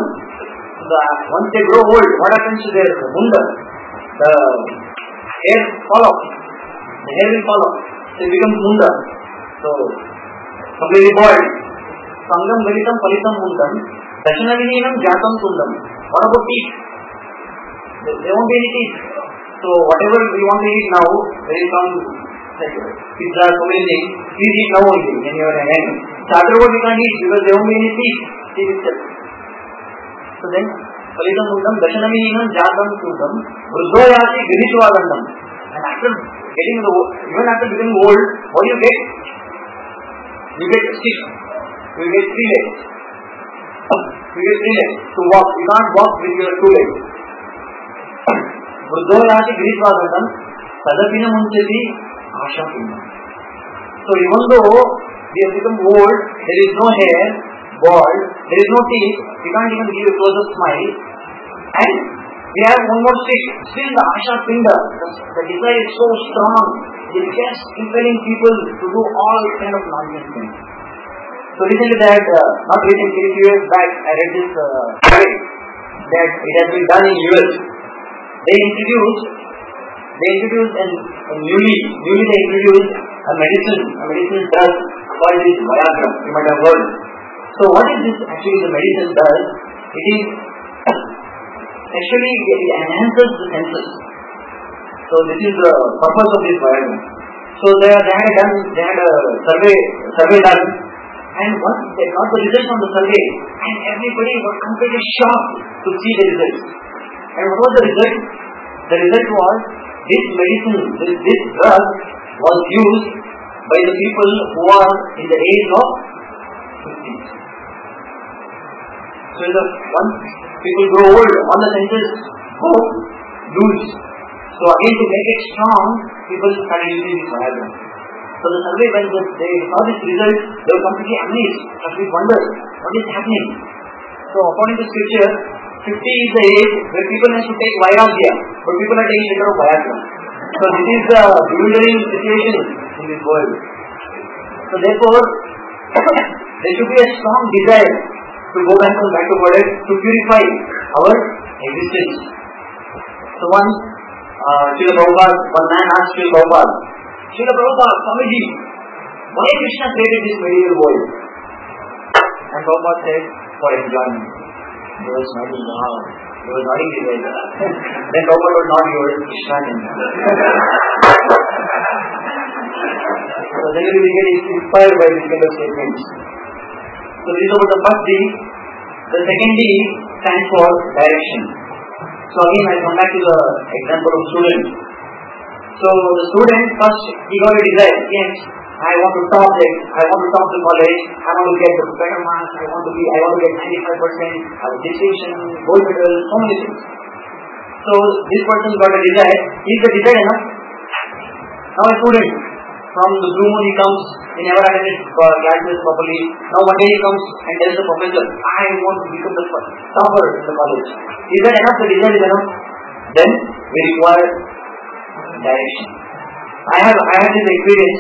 Once they grow old, what happens to their munda? The hair fall off. The hair will fall off. So it becomes munda. So completely bald. Angam Galitam Palitam Mundam Dashanavihinam Jatam Sundam. What about teeth? There won't be any teeth. So whatever we want to eat now, there is some pizza, so many things, please eat now only when you are young. So afterwards we can't eat because there won't be any teeth itself. So then, Palitam Mundam Dashanavihinam Jatam Sundam Ruddho Yati Gradhitva Gandam. And even after becoming old, what do you get? You get stick. You get 3 legs. You get 3 legs to walk. You can't walk with your 2 legs. Ruddho Yati Gradhitva Gandam Sadapina Munchati Asha Pindam. So even though we have become old, there is no hair, bald, there is no teeth, we can't even give a close-up smile, And we have one more stick. Still the Asha Pinda, the desire is so strong. It is just impelling people to do all kind of nonsense things. So recently not recently, few years back, I read this survey that it has been done in US. They introduced a newly they introduced a medicine drug called this Viagra. You might have heard. So what is this actually the medicine does? It is actually it enhances the senses. So this is the purpose of this Viagra. So they had a survey done, and once they got the results from the survey, and everybody was completely shocked to see the results. And what was the result? The result was this medicine, this drug was used by the people who are in the age of 50. So once people grow old, all the senses go lose. So again, to make it strong, people started using this Viagra. So the survey, when they saw this result, they were completely amazed, completely wondered what is happening. So according to scripture, 50 is the age where people have to take Vairagya, but people are taking little of Viagra. So this is the bewildering situation in this world. So therefore, there should be a strong desire to go back to God, to purify our existence. So one man asked Srila Prabhupada, Swamiji, why Krishna created this material world? And Prabhupada said, for enjoyment. He was smiling, wow. He was nodding his head. Then Prabhupada would nod your Krishna. So then we will get inspired by this kind of statements. So this is about the first D. The second D stands for direction. So again I come back to the example of student. So the student first he got a desire. Yes, I want to top the college. I want to get the better marks. I want to get 95%. Have a distinction, gold medal, so many things. So this person got a desire. Is the desire enough? Now a student from the blue moon he comes. He never attended classes properly. Now one day he comes and tells the professor, I want to become the topper in the college. Is that enough? The desire is enough? Then we require direction. I have this experience.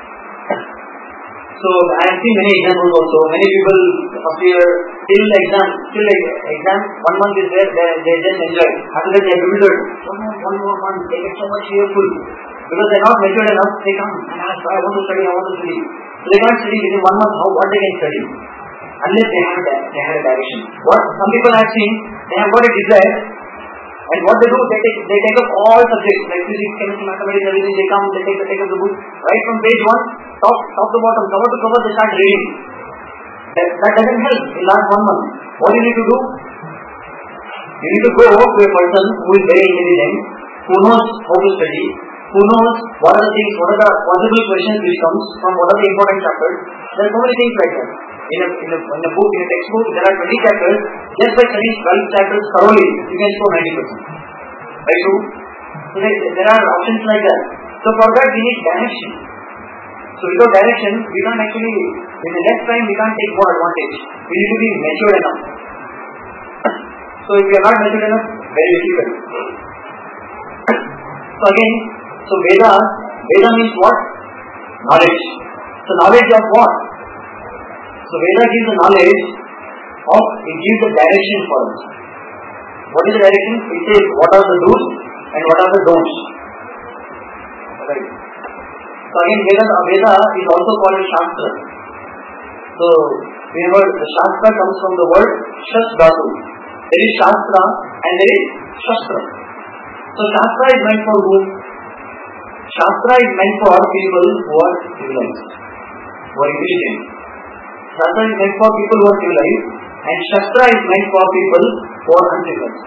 So I have seen many examples also. Many people appear till exam, 1 month is there, they just enjoy. After that they are bewildered. One more month, they get so much fearful. Because they are not matured enough, they come and ask, I want to study. So they can't study within 1 month, what they can study? Unless they have a direction. What some people have seen, they have got a desire, and what they do, they take up all subjects, like physics, chemistry, mathematics, everything, they come, they take up the book, right from page 1, top to bottom, cover to cover, they start reading. That doesn't help in last 1 month. What you need to do? You need to go to a person who is very intelligent, who knows how to study, who knows what are the possible questions which comes from what are the important chapters. There are so many things like that. In a textbook, there are 20 chapters. Just by studying 12 chapters thoroughly, you can score 90%. Right? So there are options like that. So for that, we need direction. So without direction, we can't actually, in the next time, we can't take more advantage. We need to be matured enough. So if we are not matured enough, very difficult. So again, Veda means what? Knowledge. So knowledge of what? So Veda gives the knowledge of, it gives the direction for us. What is the direction? It says what are the do's and what are the don'ts. Right. So again, Veda is also called Shastra. So remember, the Shastra comes from the word Shas Dhatu. There is Shastra and there is Shastra. So Shastra is meant for whom? Shastra is meant for people who are civilized, who are intelligent. Shastra is meant for people who are civilized, and Shastra is meant for people who are uncivilized.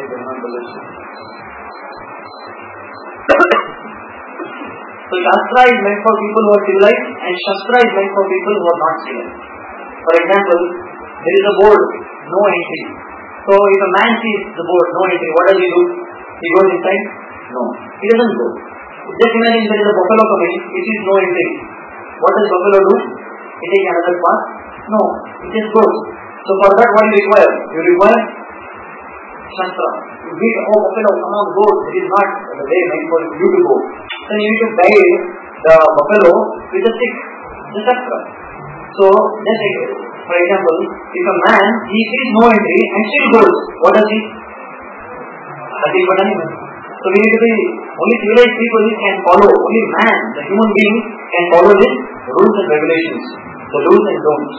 So Shastra is meant for people who are civilized, and Shastra is meant for people who are not civilized. For example, there is a board, no entry. So if a man sees the board, no entry, what does he do? He goes inside? No. He doesn't go. Just imagine there is a buffalo coming, it is no entry. What does buffalo do? He takes another path? No. It just goes. So for that what you require? You require Shastra. You read, oh buffalo, come on, go. It is not the way meant for you to go. Then you need to guide the buffalo with a stick, the Shastra. So, just for example, if a man, he sees no entry and still goes, what does he? Nothing but animal. So we need to be, only civilized people can follow, only man, the human being can follow these rules and regulations, the do's and don'ts.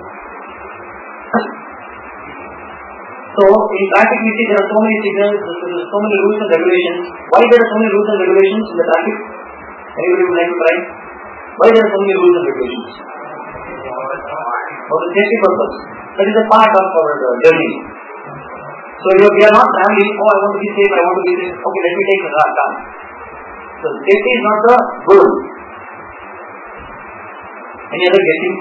So in traffic we see there are so many signals, there are so many rules and regulations. Why there are so many rules and regulations in the traffic? Anybody would like to try? Why there are so many rules and regulations? For the safety purpose. That is a part of our journey. So we are not traveling, oh I want to be safe, I want to be safe. Okay, let me take the car. So safety is not the goal. Any other guessing?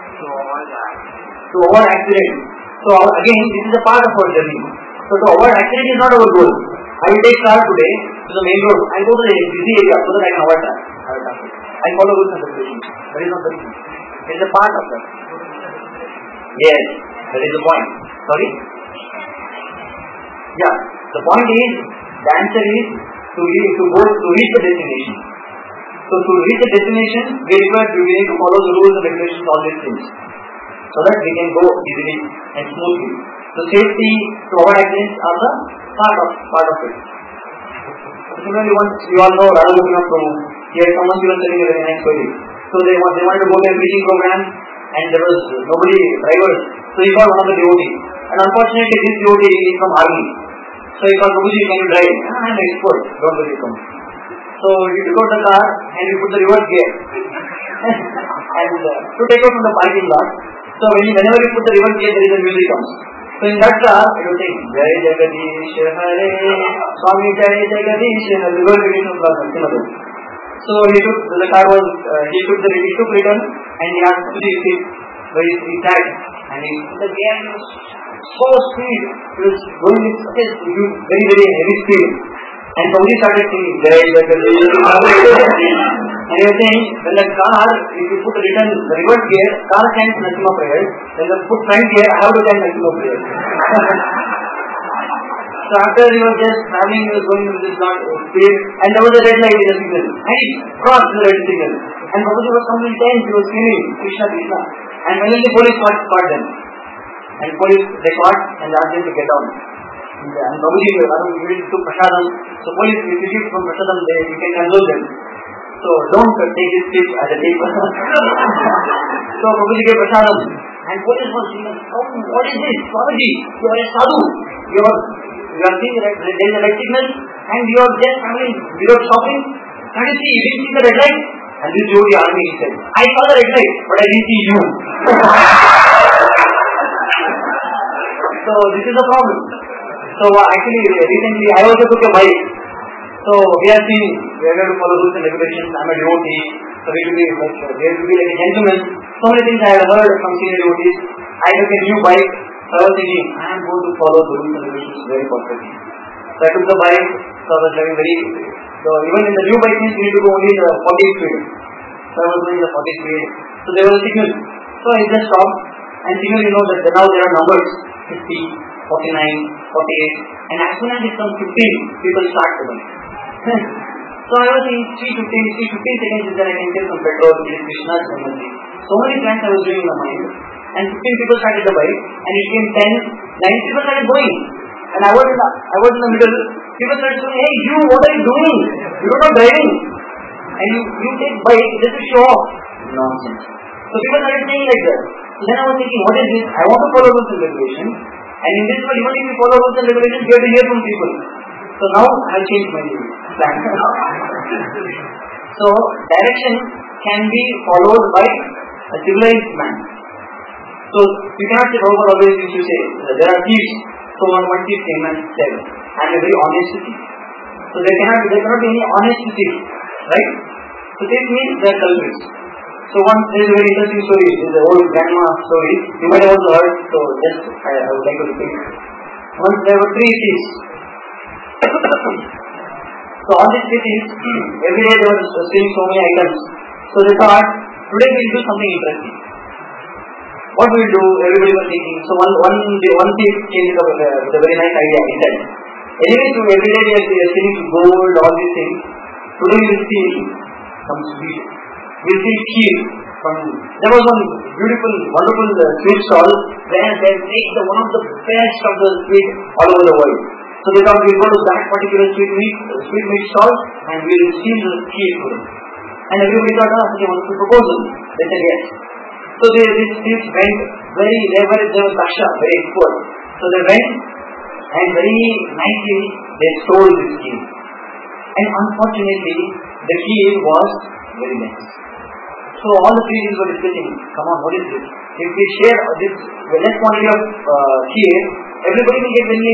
To avoid accident. So again, this is a part of our journey. So to avoid accident is not our goal. I will take car today to the main road. I go to the busy area so that I can avoid traffic. I follow rules and regulations. That is not the reason. It is a part of that. Yes, that is the point. Sorry? Yeah, the point is, the answer is to reach the destination. So to reach the destination, we need to follow the rules and regulations, all these things, so that we can go easily and smoothly. So safety, to avoid accidents are the part of it. Similarly, once you all know Radha Gopinath Prabhu, here someone was telling a very nice story. So they wanted to go to a preaching program and there was nobody drivers. So he called one of the devotees. And unfortunately this devotee is from army. So he called, Prabhuji, can you drive? I am an expert, don't worry, come. So he took out the car and he put the reverse gear. And to take out from the parking lot. So whenever you put the reverse gear, there is a music comes. So in that car, it will say, Jai Jagadish Hare, Swami Jai Jagadish Hare, the reverse gear of Lord. So he took return and he asked to see where he sat. And the gear was so speed, it was going with such a very, very heavy speed. And Prabhuji started singing, Jai Jagadish Hare. And he was saying, when the car, if you put the reverse gear, car chants Narasimha prayer. When you put front gear, I have to chant Narasimha prayer. So after he was just traveling, he was going with this lot of speed, and there was a red light in the signal. And he crossed the red signal. And Prabhuji was coming tense, he was screaming, Krishna, Krishna. And finally the police caught them. And police, they caught and asked them to get down. And Prabhuji took prasadam. So police, if you give from prasadam, you can console them. So don't take this tip as a tip. So Prabhuji gave prasadam. And police was saying, oh, what is this? Prabhuji, you are a sadhu. You are seeing that there is a red signal and you are just traveling without stopping. Can you see? You didn't see the red light? And this devotee army, he said, I saw the red light, but I didn't see you. So this is the problem. So actually, recently I also took a bike. So we are going to follow rules and regulations. I am a devotee. So we have to be like a gentleman. So many things I have heard from senior devotees. I took a new bike. So I was thinking, I am going to follow the rules and regulations very perfectly. So I took the bike. So I was driving so even in the new bike means you need to go only the 40 speed. So I was going the 40 speed. So there was a signal. So I just stopped. And signal, that now there are numbers. 50, 49, 48. And as soon as it comes 15, people start to buy. So I was saying 315 seconds is that I can get some petrol, it is Krishna's energy. So many plans I was doing in my mind. And 15 people started the bike. And it came 10, 9 people started going. And I was in the middle. People started saying, hey you, what are you doing? You are not driving. And you take bike just to show off. Nonsense. So people started saying like that. So then I was thinking, what is this? I want to follow rules and regulations. And in this way, even if you follow rules and regulations, you have to hear from people. So now I have changed my plan. So direction can be followed by a civilized man. So you cannot say, Prabhupada always used to say, there are thieves. So one thief came and said, I am a very honest thief. So there cannot be any honest thief. Right? So this means they are culprits. So once there is a very interesting story. This is an old grandma story. You might have also heard. So just I would like to repeat. Once there were 3 thieves. So on these 3 thieves, every day they were stealing so many items. So they thought, today we will do something interesting. what we will do, everybody was thinking. So one thief came with a very nice idea. He said, anyway, so every day we are stealing gold, all these things. Today we will steal some sweet. We will steal kheer. There was one beautiful, wonderful sweet stall where they make one of the best of the sweet all over the world. So they thought we go to that particular sweet meat stall and we will steal the kheer for them. And everybody thought, such a wonderful proposal. They said yes. So these thieves went they were Daksha, very expert. So they went and very nicely they stole this key. And unfortunately, the key was very less. So all the thieves were discussing, come on, what is this? If we share this less quantity of key, everybody will get very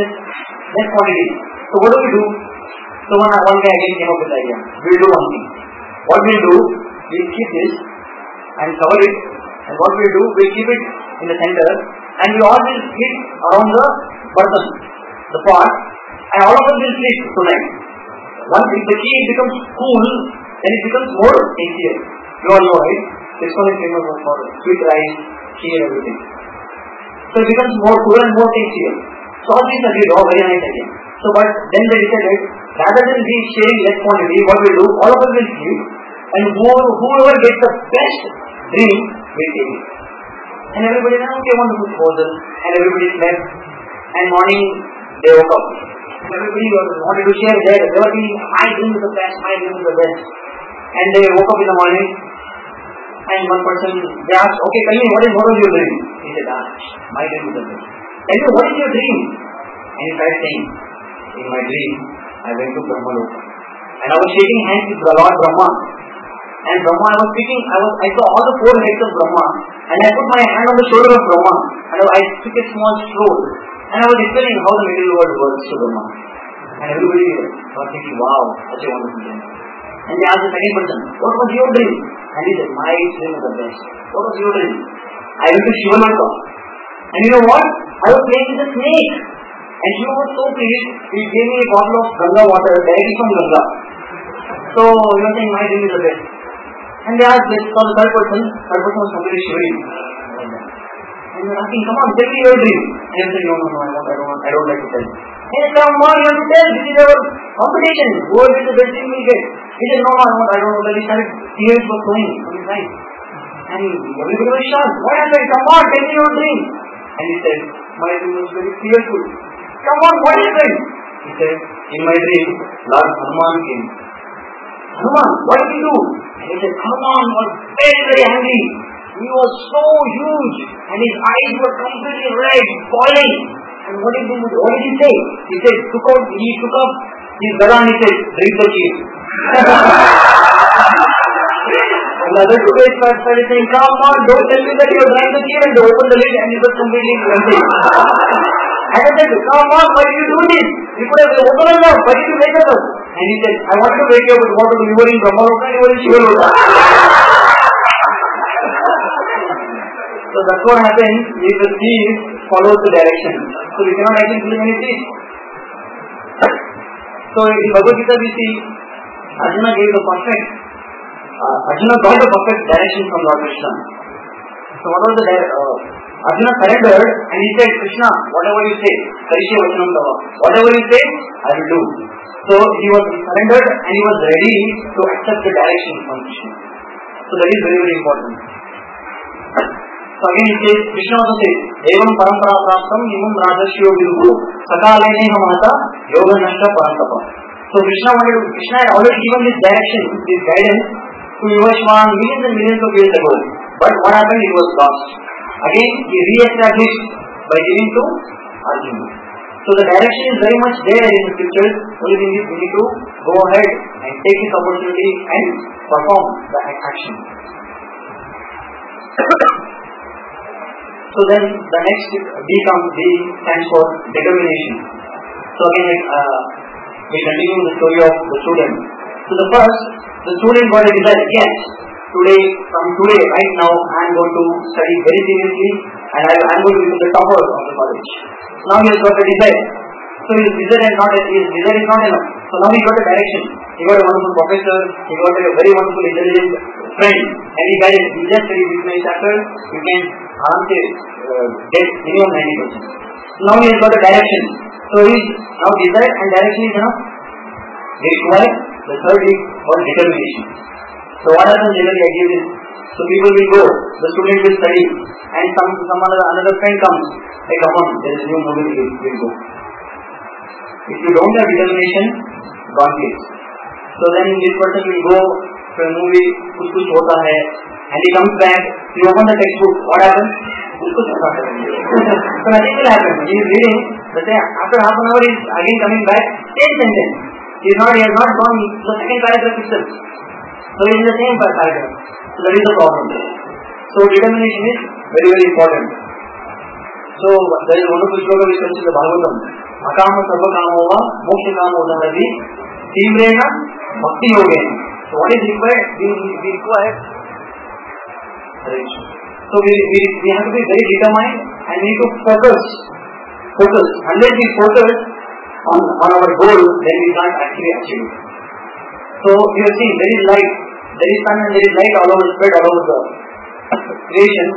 less quantity. So what do we do? So one guy again came up with the idea. We will do one thing. What we will do, we will keep this and cover it, and what we will do, we will keep it in the center, and we all will sleep around the person, the pot, and all of us will sleep tonight. Once if the key becomes cool, then it becomes more easier. You all know, right? This one is famous for sweet rice, key and everything. So it becomes more cool and more tastier. So all these agreed, very nice idea. So but then they decided, rather than we sharing less quantity, what we do, all of us will sleep, and whoever gets the best drink will take it. And everybody said, okay, wonderful proposal. And everybody slept. And morning they woke up. And everybody wanted to share their. They were thinking, my drink is the best, my drink is the best. And they woke up in the morning. And one person, they asked, okay, tell me, what was your dream? He said, my dream is the best. Tell me, what is your dream? And he started saying, in my dream, I went to Brahma Loka. And I was shaking hands with the Lord Brahma. And Brahma, I was speaking, I saw all the 4 heads of Brahma. And I put my hand on the shoulder of Brahma. And I took a small stroll. And I was explaining how the material world works to Brahma. And everybody was thinking, wow, such a wonderful dream. And they asked the second person, what was your dream? And he said, my dream was the best. What was your dream? I went to Shiva Loka. And you know what? I was playing with a snake. And Shiva was so pleased, he gave me a bottle of Ganga water directly from Ganga. So, you know, saying my dream is the best. And they asked this for the third person was completely shivering. And they were asking, come on, tell me your dream. And he said, no, I don't like to tell. He said, come on, you have to tell, this is our competition. Whoever gets the best dream will get. He said, no, I don't know. He started, tears were flowing from his eyes. And everybody was shocked. What happened? Come on, tell me your dream. And he said, my dream was very fearful. Come on, what happened? He said, in my dream, Lord Hanuman came. Hanuman, what did he do? And he said, Hanuman was very, very angry. He was so huge and his eyes were completely red, boiling. And what did he say? He said, he took up his gala and he said, drink the kheer. And the other 2 guys started saying, come on, don't tell me that you have drank the kheer, and they opened the lid and it was completely empty. And I said, come on, why did you do this? You could have opened it up, why did you wake us? And he said, I wanted to wake you up, but what to do? You were in Brahma Loka and you were in Shiva Loka. So that's what happens if the thief follows the direction. So we cannot actually do any thief. So in Bhagavad Gita we see Arjuna gave the perfect, Arjuna got the perfect direction from Lord Krishna. So what was the Arjuna surrendered and he said, Krishna, whatever you say, Karishe Vachanam Tava, whatever you say, I will do. So he surrendered and he was ready to accept the direction from Krishna. So that is very, very important. So again it says, Krishna also says, Evam parampara praptam imam rajashyo viduhu sakalene hamata yoga nashta parantapa. So Krishna had already given this direction, this guidance to Yuvashwan millions and millions of years ago. But what happened? It was lost. Again, he re-established by giving to Arjuna. So the direction is very much there in the scriptures. Only thing is we need to go ahead and take this opportunity and perform the action. So then the next D stands for determination. So again we continue the story of the student. So the student got a desire. Yes, from today, right now, I am going to study very seriously and I am going to become the topper of the college. Now he has got a desire. So his desire is not enough. So now he got a direction. He got a wonderful professor, he got a very wonderful intelligent friend, and he guided. He just studied this many chapters, you can आराम से get minimum 90%. Now he has got a direction. So he now desire and direction is enough. They require the third is called determination. So what happens generally I give this. So people will go, the student will study, and some another friend comes. Hey, come on, there is a new movie, will go. If you don't have determination, gone case. So then this person will go to a movie, kuch hota hai, and he comes back, he opens the textbook, what happens? Kuch hota hai. So nothing will happen. He is reading, let's say after half an hour he is again coming back, same sentence. He has not gone the second paragraph itself. So he is in the same paragraph. So that is the problem. So determination is very, very important. So there is a wonderful shloka which comes in the Bhagavatam. Akama sarva kamova moksha kamo udahati tivrena bhakti yogena. So what is required? We require courage. So we have to be very determined and we need to focus. Unless we focus on our goal, then we can't actually achieve it. So you have seen there is light, there is sun and there is light all over, spread all over the creation.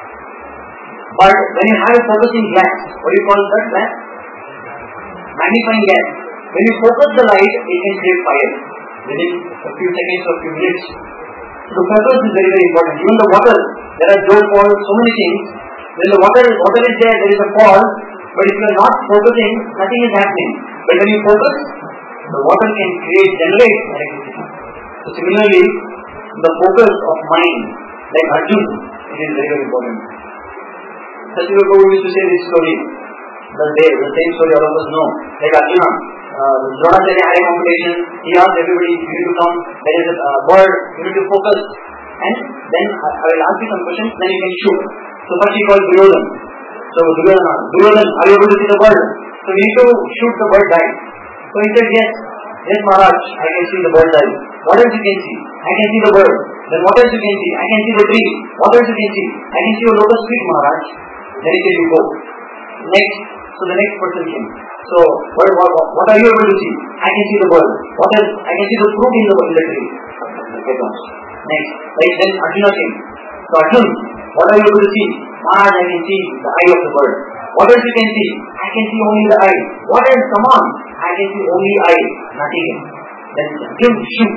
But when you have a focusing glass, what do you call that glass? Magnifying glass. When you focus the light, it can create fire within a few seconds or a few minutes. So the focus is very, very important. Even the water, there are joe falls, so many things. When the water is there is a fall. But if you are not focusing, nothing is happening. But when you focus, the water can generate electricity. So similarly, the focus of mind, like Arjuna, it is very, very important. Satyavara Prabhu used to say this story. The same story all of us know. Like Arjuna, Dronacharya had a competition. He asked everybody, you need to come. There is a bird, you need to focus. And then I will ask you some questions, then you can shoot. So first he called Duryodhana. So Duryodhana, are you able to see the bird? So we need to shoot the bird die. So he said, yes Maharaj, I can see the bird die. What else you can see? I can see the bird. Then what else you can see? I can see the tree. What else you can see? I can see a lotus tree, Maharaj. Then he said, you go. Next, so the next person came. So what are you able to see? I can see the bird. What else? I can see the fruit in the tree. Next, like then Arjuna came. So Arjuna, what are you able to see? Maharaj, I can see the eye of the bird. What else you can see? I can see only the eye. What else? Come on. I can see only eye. Nothing else. Then Arjuna, shoot.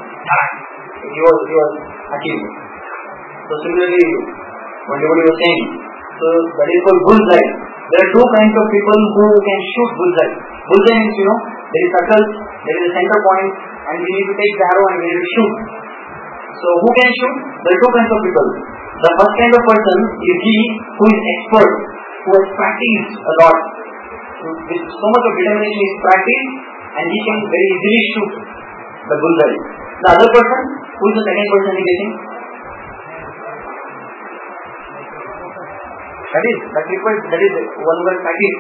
He was achieved. So similarly, what everybody was saying. So that is called bullseye. There are two kinds of people who can shoot bullseye. Bullseye means, there is circle, there is a center point, and we need to take the arrow and we need to shoot. So who can shoot? There are two kinds of people. The first kind of person is he who is expert, who has practiced a lot. With so much of determination is practiced, and he can very easily shoot the bullseye. The other person, who is the second person he getting? That is one who has practiced.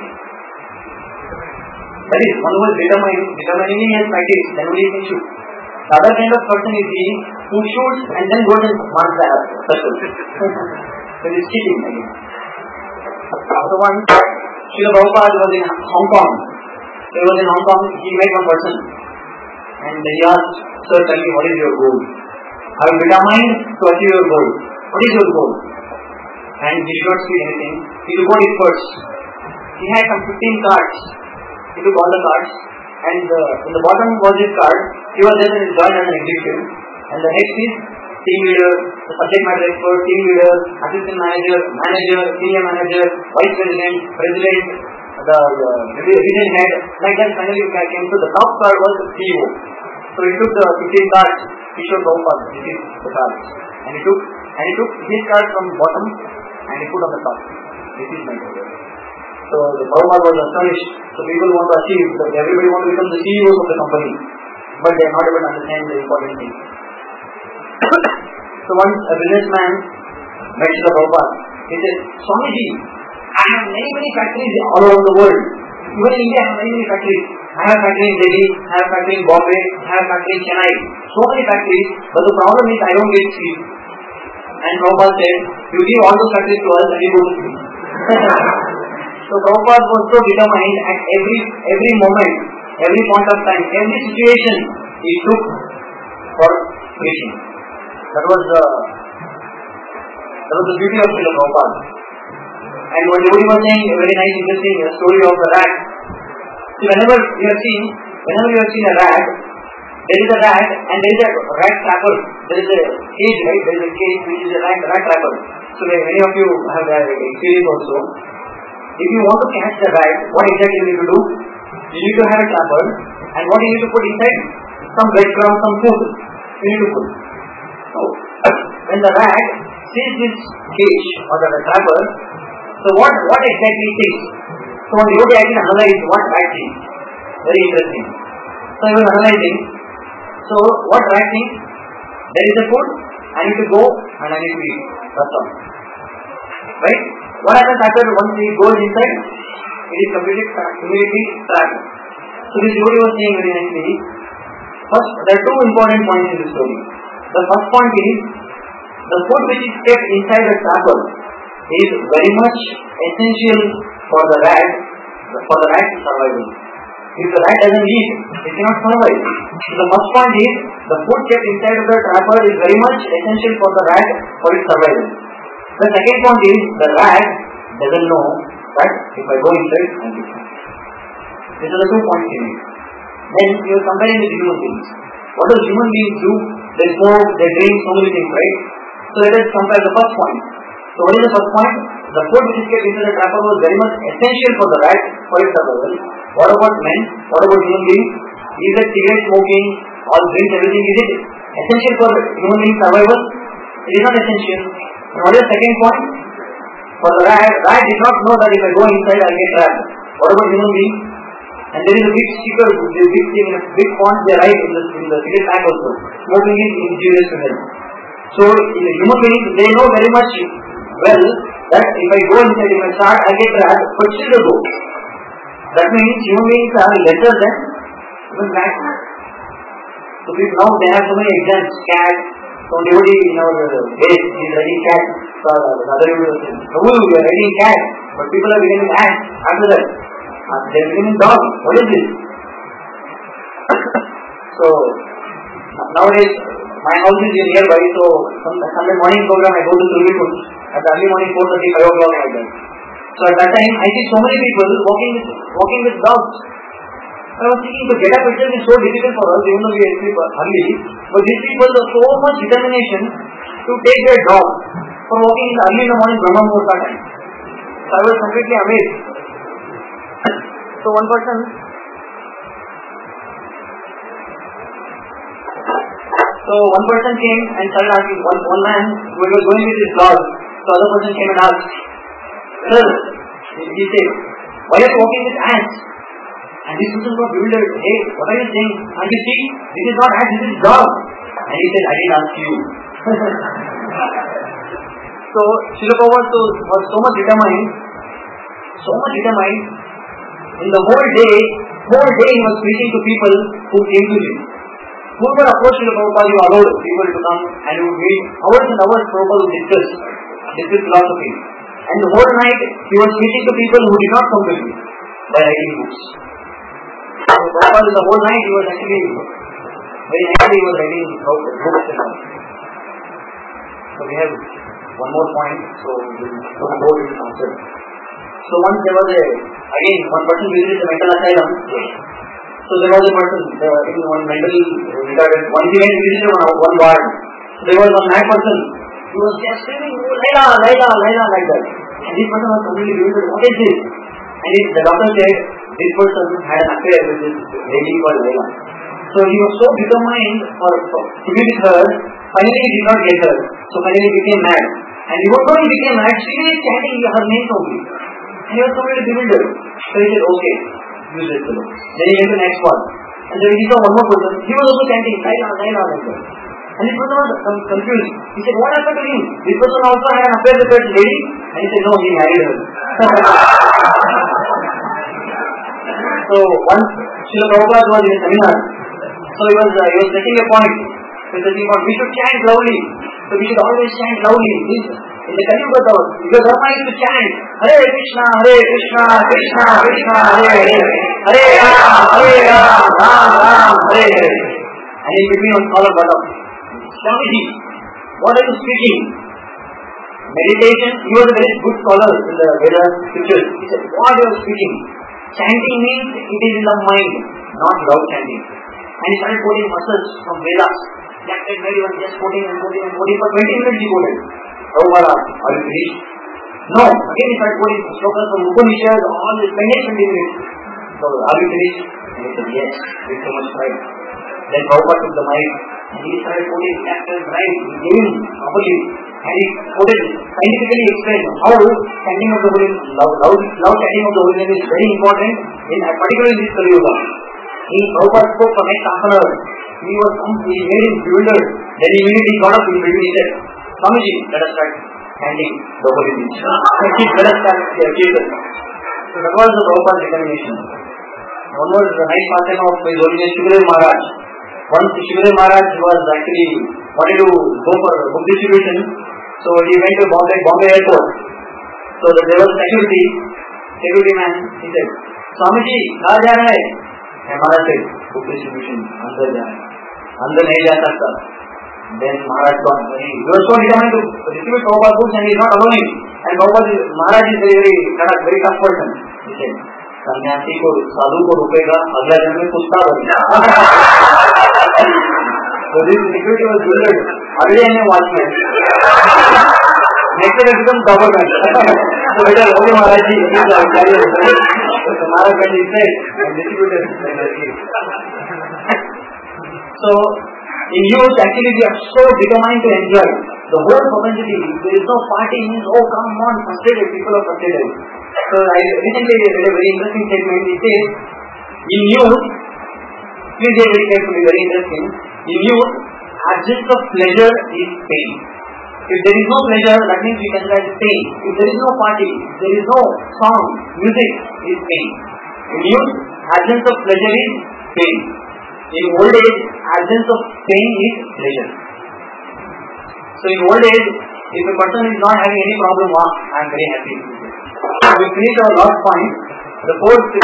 That is one who is determining his practice, then only he can shoot. The other kind of person is he who shoots and then goes and marks the circle. That is cheating again. So one, Srila Prabhupada was in Hong Kong. He was in Hong Kong, he met one person. And he asked, sir, tell me what is your goal? I am determined to achieve your goal. What is your goal? And he should not speak anything. He took all his first. He had some 15 cards. He took all the cards. And in the bottom was his card. He was there and joined as an executive. And the next is team leader, the subject matter expert, team leader, assistant manager, senior manager, vice president, the division head. Like that finally came to the top card was the CEO. So he took the 15 cards. He showed Prabhupada, this is the card. And he took his card from bottom and he put on the top. This is my goal. So the Prabhupada was astonished. So people want to achieve, everybody wants to become the CEOs of the company. But they are not able to understand the important thing. So once a businessman met Srila Prabhupada, he said, Swamiji, I have many factories all over the world. Even in India I have many factories. I have factory in Delhi, I have factory in Bombay, I have factory in Chennai. So many factories, but the problem is I don't get sleep. And Prabhupada said, you give all those factories to us and you go to sleep. So Prabhupada was so determined at every moment, every point of time, every situation he took for preaching. That was the beauty of Srila Prabhupada. And what devotee was saying, a very nice, interesting story of the rat. So whenever you have seen a rat, there is a rat and there is a rat trapper. There is a cage, right? There is a cage which is a rat trapper. So many of you have that experience also. If you want to catch the rat, what exactly you need to do? You need to have a trapper, and what you need to put inside? Some breadcrumbs, some food. You need to put. So when the rat sees this cage or the trapper, so what exactly it is? So one devotee actually analyzed what rat is. Very interesting. So he was analyzing. So what rat thinks? There is a food, I need to go and I need to eat. That's all. Right? What happens after once he goes inside? It is immediately trapped. So this devotee was saying very nicely. First, there are two important points in this story. The first point is, the food which is kept inside the trapper is very much essential for the rat's survival. If the rat doesn't eat, it cannot survive. So the first point is, the food kept inside of the trapper is very much essential for the rat for its survival. The second point is, the rat doesn't know that if I go inside, I will be fine. These are the 2 points in it. Then you are comparing with human beings. What does human beings do? They smoke, they drink, so many things, right? So let us compare the first point. So what is the first point? The food which is kept inside the trapper was very much essential for the rat for its survival. What about men? What about human beings? Is it cigarette smoking, all drinks, everything, is it essential for human beings' survival? It is not essential. And what is the second point? For the rat did not know that if I go inside I get trapped. What about human beings? And there is a big sticker, a big font they write in the cigarette pack also. Smoking is injurious to health. So human beings, they know very much well that if I go inside, if I start, I get trapped, but still they go. That means human beings are lesser than even rats. So now they have so many exams, cat. So devotee in our base is writing cat. So the other devotee was saying, Prabhu, we are writing cat, but people are becoming ants after that. They are becoming dog. What is this? So nowadays my house is nearby, so Sunday morning program I go to Sulbipur at the early morning 4:30, 5 o'clock like that. So at that time I see so many people walking with dogs. I was thinking to get up itself is so difficult for us, even though we sleep early. But these people have so much determination to take their dog for walking early in the morning Brahma Muhurta time. So I was completely amazed. So one person came and started asking, one man who was going with his dog, so other person came and asked, sir, he said, why are you walking with ants? And this person got bewildered. Hey, what are you saying? And you see, this is not ant, this is dog. And he said, I didn't ask you. So Srila Prabhupada was so much determined. In the whole day he was preaching to people who came to him. Who were approached Srila Prabhupada, you allowed people to come and you would meet hours and hours Prabhupada would discuss philosophy. And the whole night he was preaching to people who did not come to him by writing books. So Prabhupada the whole night he was actually very happy, he was writing books and all. So we have one more point, so we will go into answer. So once there was one person visited the mental asylum. So there was a person in one mentally retarded, one event visited one ward. So there was one mad person. He was just screaming, Laila, like that. And this person was completely bewildered. What is this? And the doctor said, this person had an affair with this lady called Laila. So he was so determined to be with her. Finally he did not get her. So finally he became mad. And even though he became mad, she was chanting her name only. And he was completely bewildered. So he said, okay, use this fellow. Then he went to the next one. And then he saw one more person. He was also chanting, Laila, like that. And this person was confused. He said, what happened to him? This person also had an affair with that lady? And he said, no, he married her. So once Srila Prabhupada was in a seminar. So he was making a point. He said, we should chant loudly. So we should always chant loudly. In the Kali-yuga Dharma, your dharma is to chant Hare Krishna, Krishna Krishna, Hare Hare, Hare Ram, Ram, Hare Hare. And in between one scholar got up. Swamiji, what are you speaking? meditation, he was a very good scholar in the Vedas scriptures. He said, what you are speaking? Chanting means it is in the mind, not loud chanting. And he started quoting verses from Vedas. That very one just quoting and quoting and quoting for 20 minutes he quoted. Prabhupada, are you finished? No. Again he started quoting slokas from Upanishads, all this 20 minutes. So, are you finished? And he said, yes, with so much pride. Then Prabhupada took the mic and he started quoting left and right. He gave him properly. And he quoted, scientifically explained how chanting of the Holy Name, loud chanting of the Holy Name is very important, particularly in this Kali Yuga. Prabhupada spoke for next half an hour. He made him bewildered. Then he immediately got up in between. He said, Swamiji, let us start chanting the Holy Name. Let us start Kirtan. So that was the Prabhupada's determination. One was the nice pastime of His Holiness Shivdev Maharaj. Once Shivdev Maharaj was actually wanted to go for book distribution, so he went to Bombay airport. So there was security man. He said, Swamiji, kahan ja raha hai? And Maharaj said, book distribution, andar ja raha hai. Andar nahi ja sakta. Then Maharaj got he was so determined to distribute Prabhupada's books and he is not allowing. And Maharaj is very tough person. He said, सन्यासी को साधु को रुकेगा अगला जन्म में कुत्ता बनेगा. So this security was good. Already I am watchman. Next day I become government. So better okay Maharaj ji. So Maharaj when he said and distributed. So in youth actually we are so determined to enjoy the whole propensity. There is no party means oh come on frustrated people are frustrated. So I recently read a very interesting statement. It says, in youth, please hear very carefully, very interesting. In youth, absence of pleasure is pain. If there is no pleasure, that means we consider it pain. If there is no party, if there is no song, music is pain. In youth, absence of pleasure is pain. In old age, absence of pain is pleasure. So in old age, if a person is not having any problem, I am very happy. We finish our last point. The fourth D.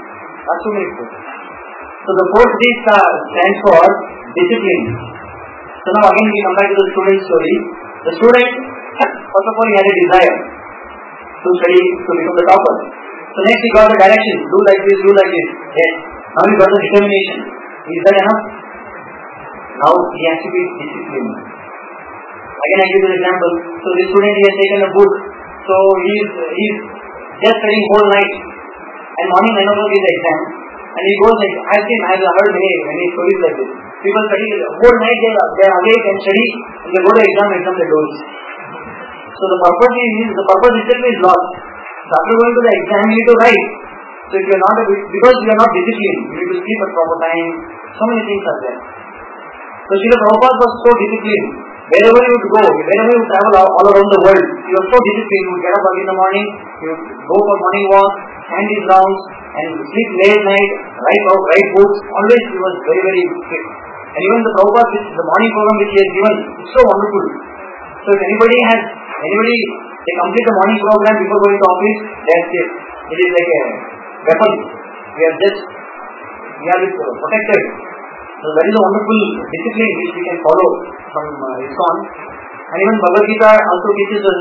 So the fourth D stands for discipline. So now again we come back to the student story. The student, first of all, he had a desire to study, to become the topper. So next he got the direction. Do like this, do like this. Yes. Now he got the determination. Is that enough? Now he has to be disciplined. Again I give you an example. So this student, he has taken a book. So he is just studying whole night. And morning 9 o'clock is the exam. And he goes like, I have heard many stories like this. People study whole night, they are awake and study, and they go to exam they don't. So the purpose itself is lost. So after going to the exam, you need to write. So if you are not, because you are not disciplined, you need to sleep at proper time, so many things are there. So Srila Prabhupada was so disciplined. Wherever you would go, wherever you travel all around the world, you are so disciplined. You would get up early in the morning, you would go for morning walk, stand his rounds, and sleep late night, write books. Always he was very, very strict. And even the Prabhupada, the morning program which he has given, is so wonderful. So if anybody, they complete the morning program before going to office, that's it. It is like a weapon. We are protected. So that is a wonderful discipline which we can follow from ISKCON. And even Bhagavad Gita also teaches us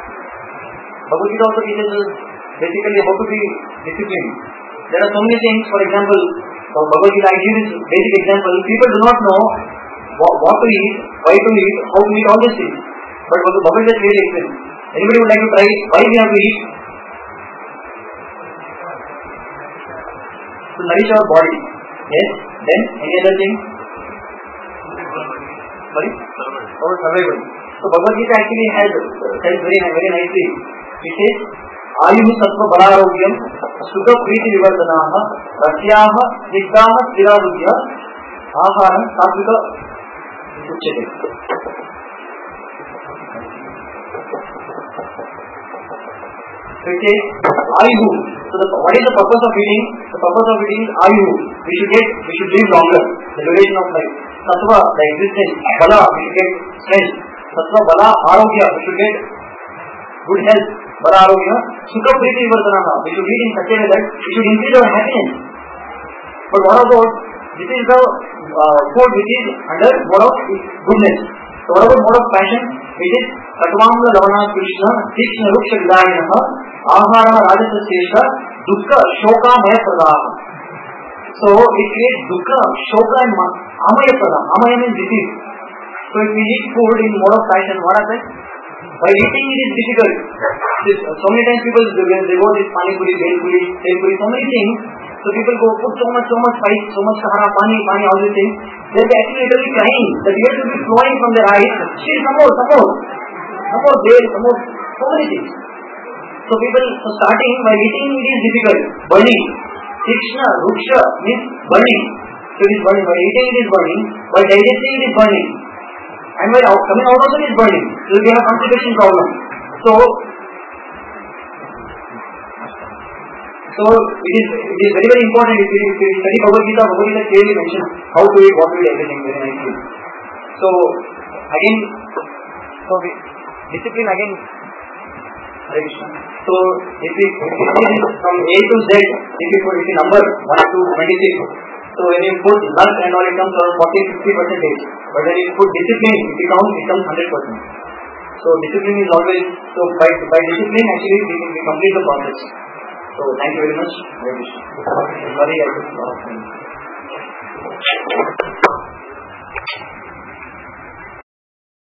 basically how to be disciplined. There are so many things. For example, for Bhagavad Gita, I give this basic example. People do not know what to eat, why to eat, how to eat, all these things. But Bhagavad Gita really explains. Anybody would like to try why we have to eat? To nourish our body. Yes. Then any other thing? Sorry? Survival. So Bhagavad Gita actually has said very nicely. It says, Ayuhu sattva balarogyam sukha priti vivardanaha rasyaha nigdaha sthirarudhya aharam satvika uchyate. So it says, Ayuhu. So what is the purpose of eating? The purpose of eating is Ayuhu. We should live longer. The duration of life. Sattva, the existence. Bala, we should get strength. Sattva, Bala, Arogya, we should get good health. Bala, Arogya. Sukha, Priti, Vardhanaha. We should eat in such a way that we should increase our happiness. But what about, this is the food which is under mode of goodness. So what about mode of passion? It is Katwamla Lavana Krishna, Krishna Ruksha Vidayana, Ahara Rajasasesha, Dukkha, Shoka, Maya Pradaha. So it creates Dukkha, Shoka and Amaya Pradaha. Amaya means disease. So if we eat food in mode of fashion, what happens? While eating it is difficult. So many times people, they go this pani puri, bel puri, so many things. So people go put so much spice, so much kahara, pani, all these things. They're actually literally crying. The tears will be flowing from their eyes. Still some more, there, so many things. So people, so starting by eating it is difficult. Burning. Krishna, Ruksha means burning. So it is burning. By eating it is burning. By digesting it is burning. And by coming out also it is burning. So we have constipation problem. So it is very, very important. If you study Bhagavad Gita clearly mentions how to eat, what to eat, everything very nicely. So again, discipline again. Hare Krishna. So if we see from A to Z, if you number 1 to 26. So when you put lust and all, it comes around 40-50%. But when you put discipline, if you count, it comes 100%. So discipline is always, so by discipline actually we complete the process. So thank you very much. Sorry, I took a lot of time.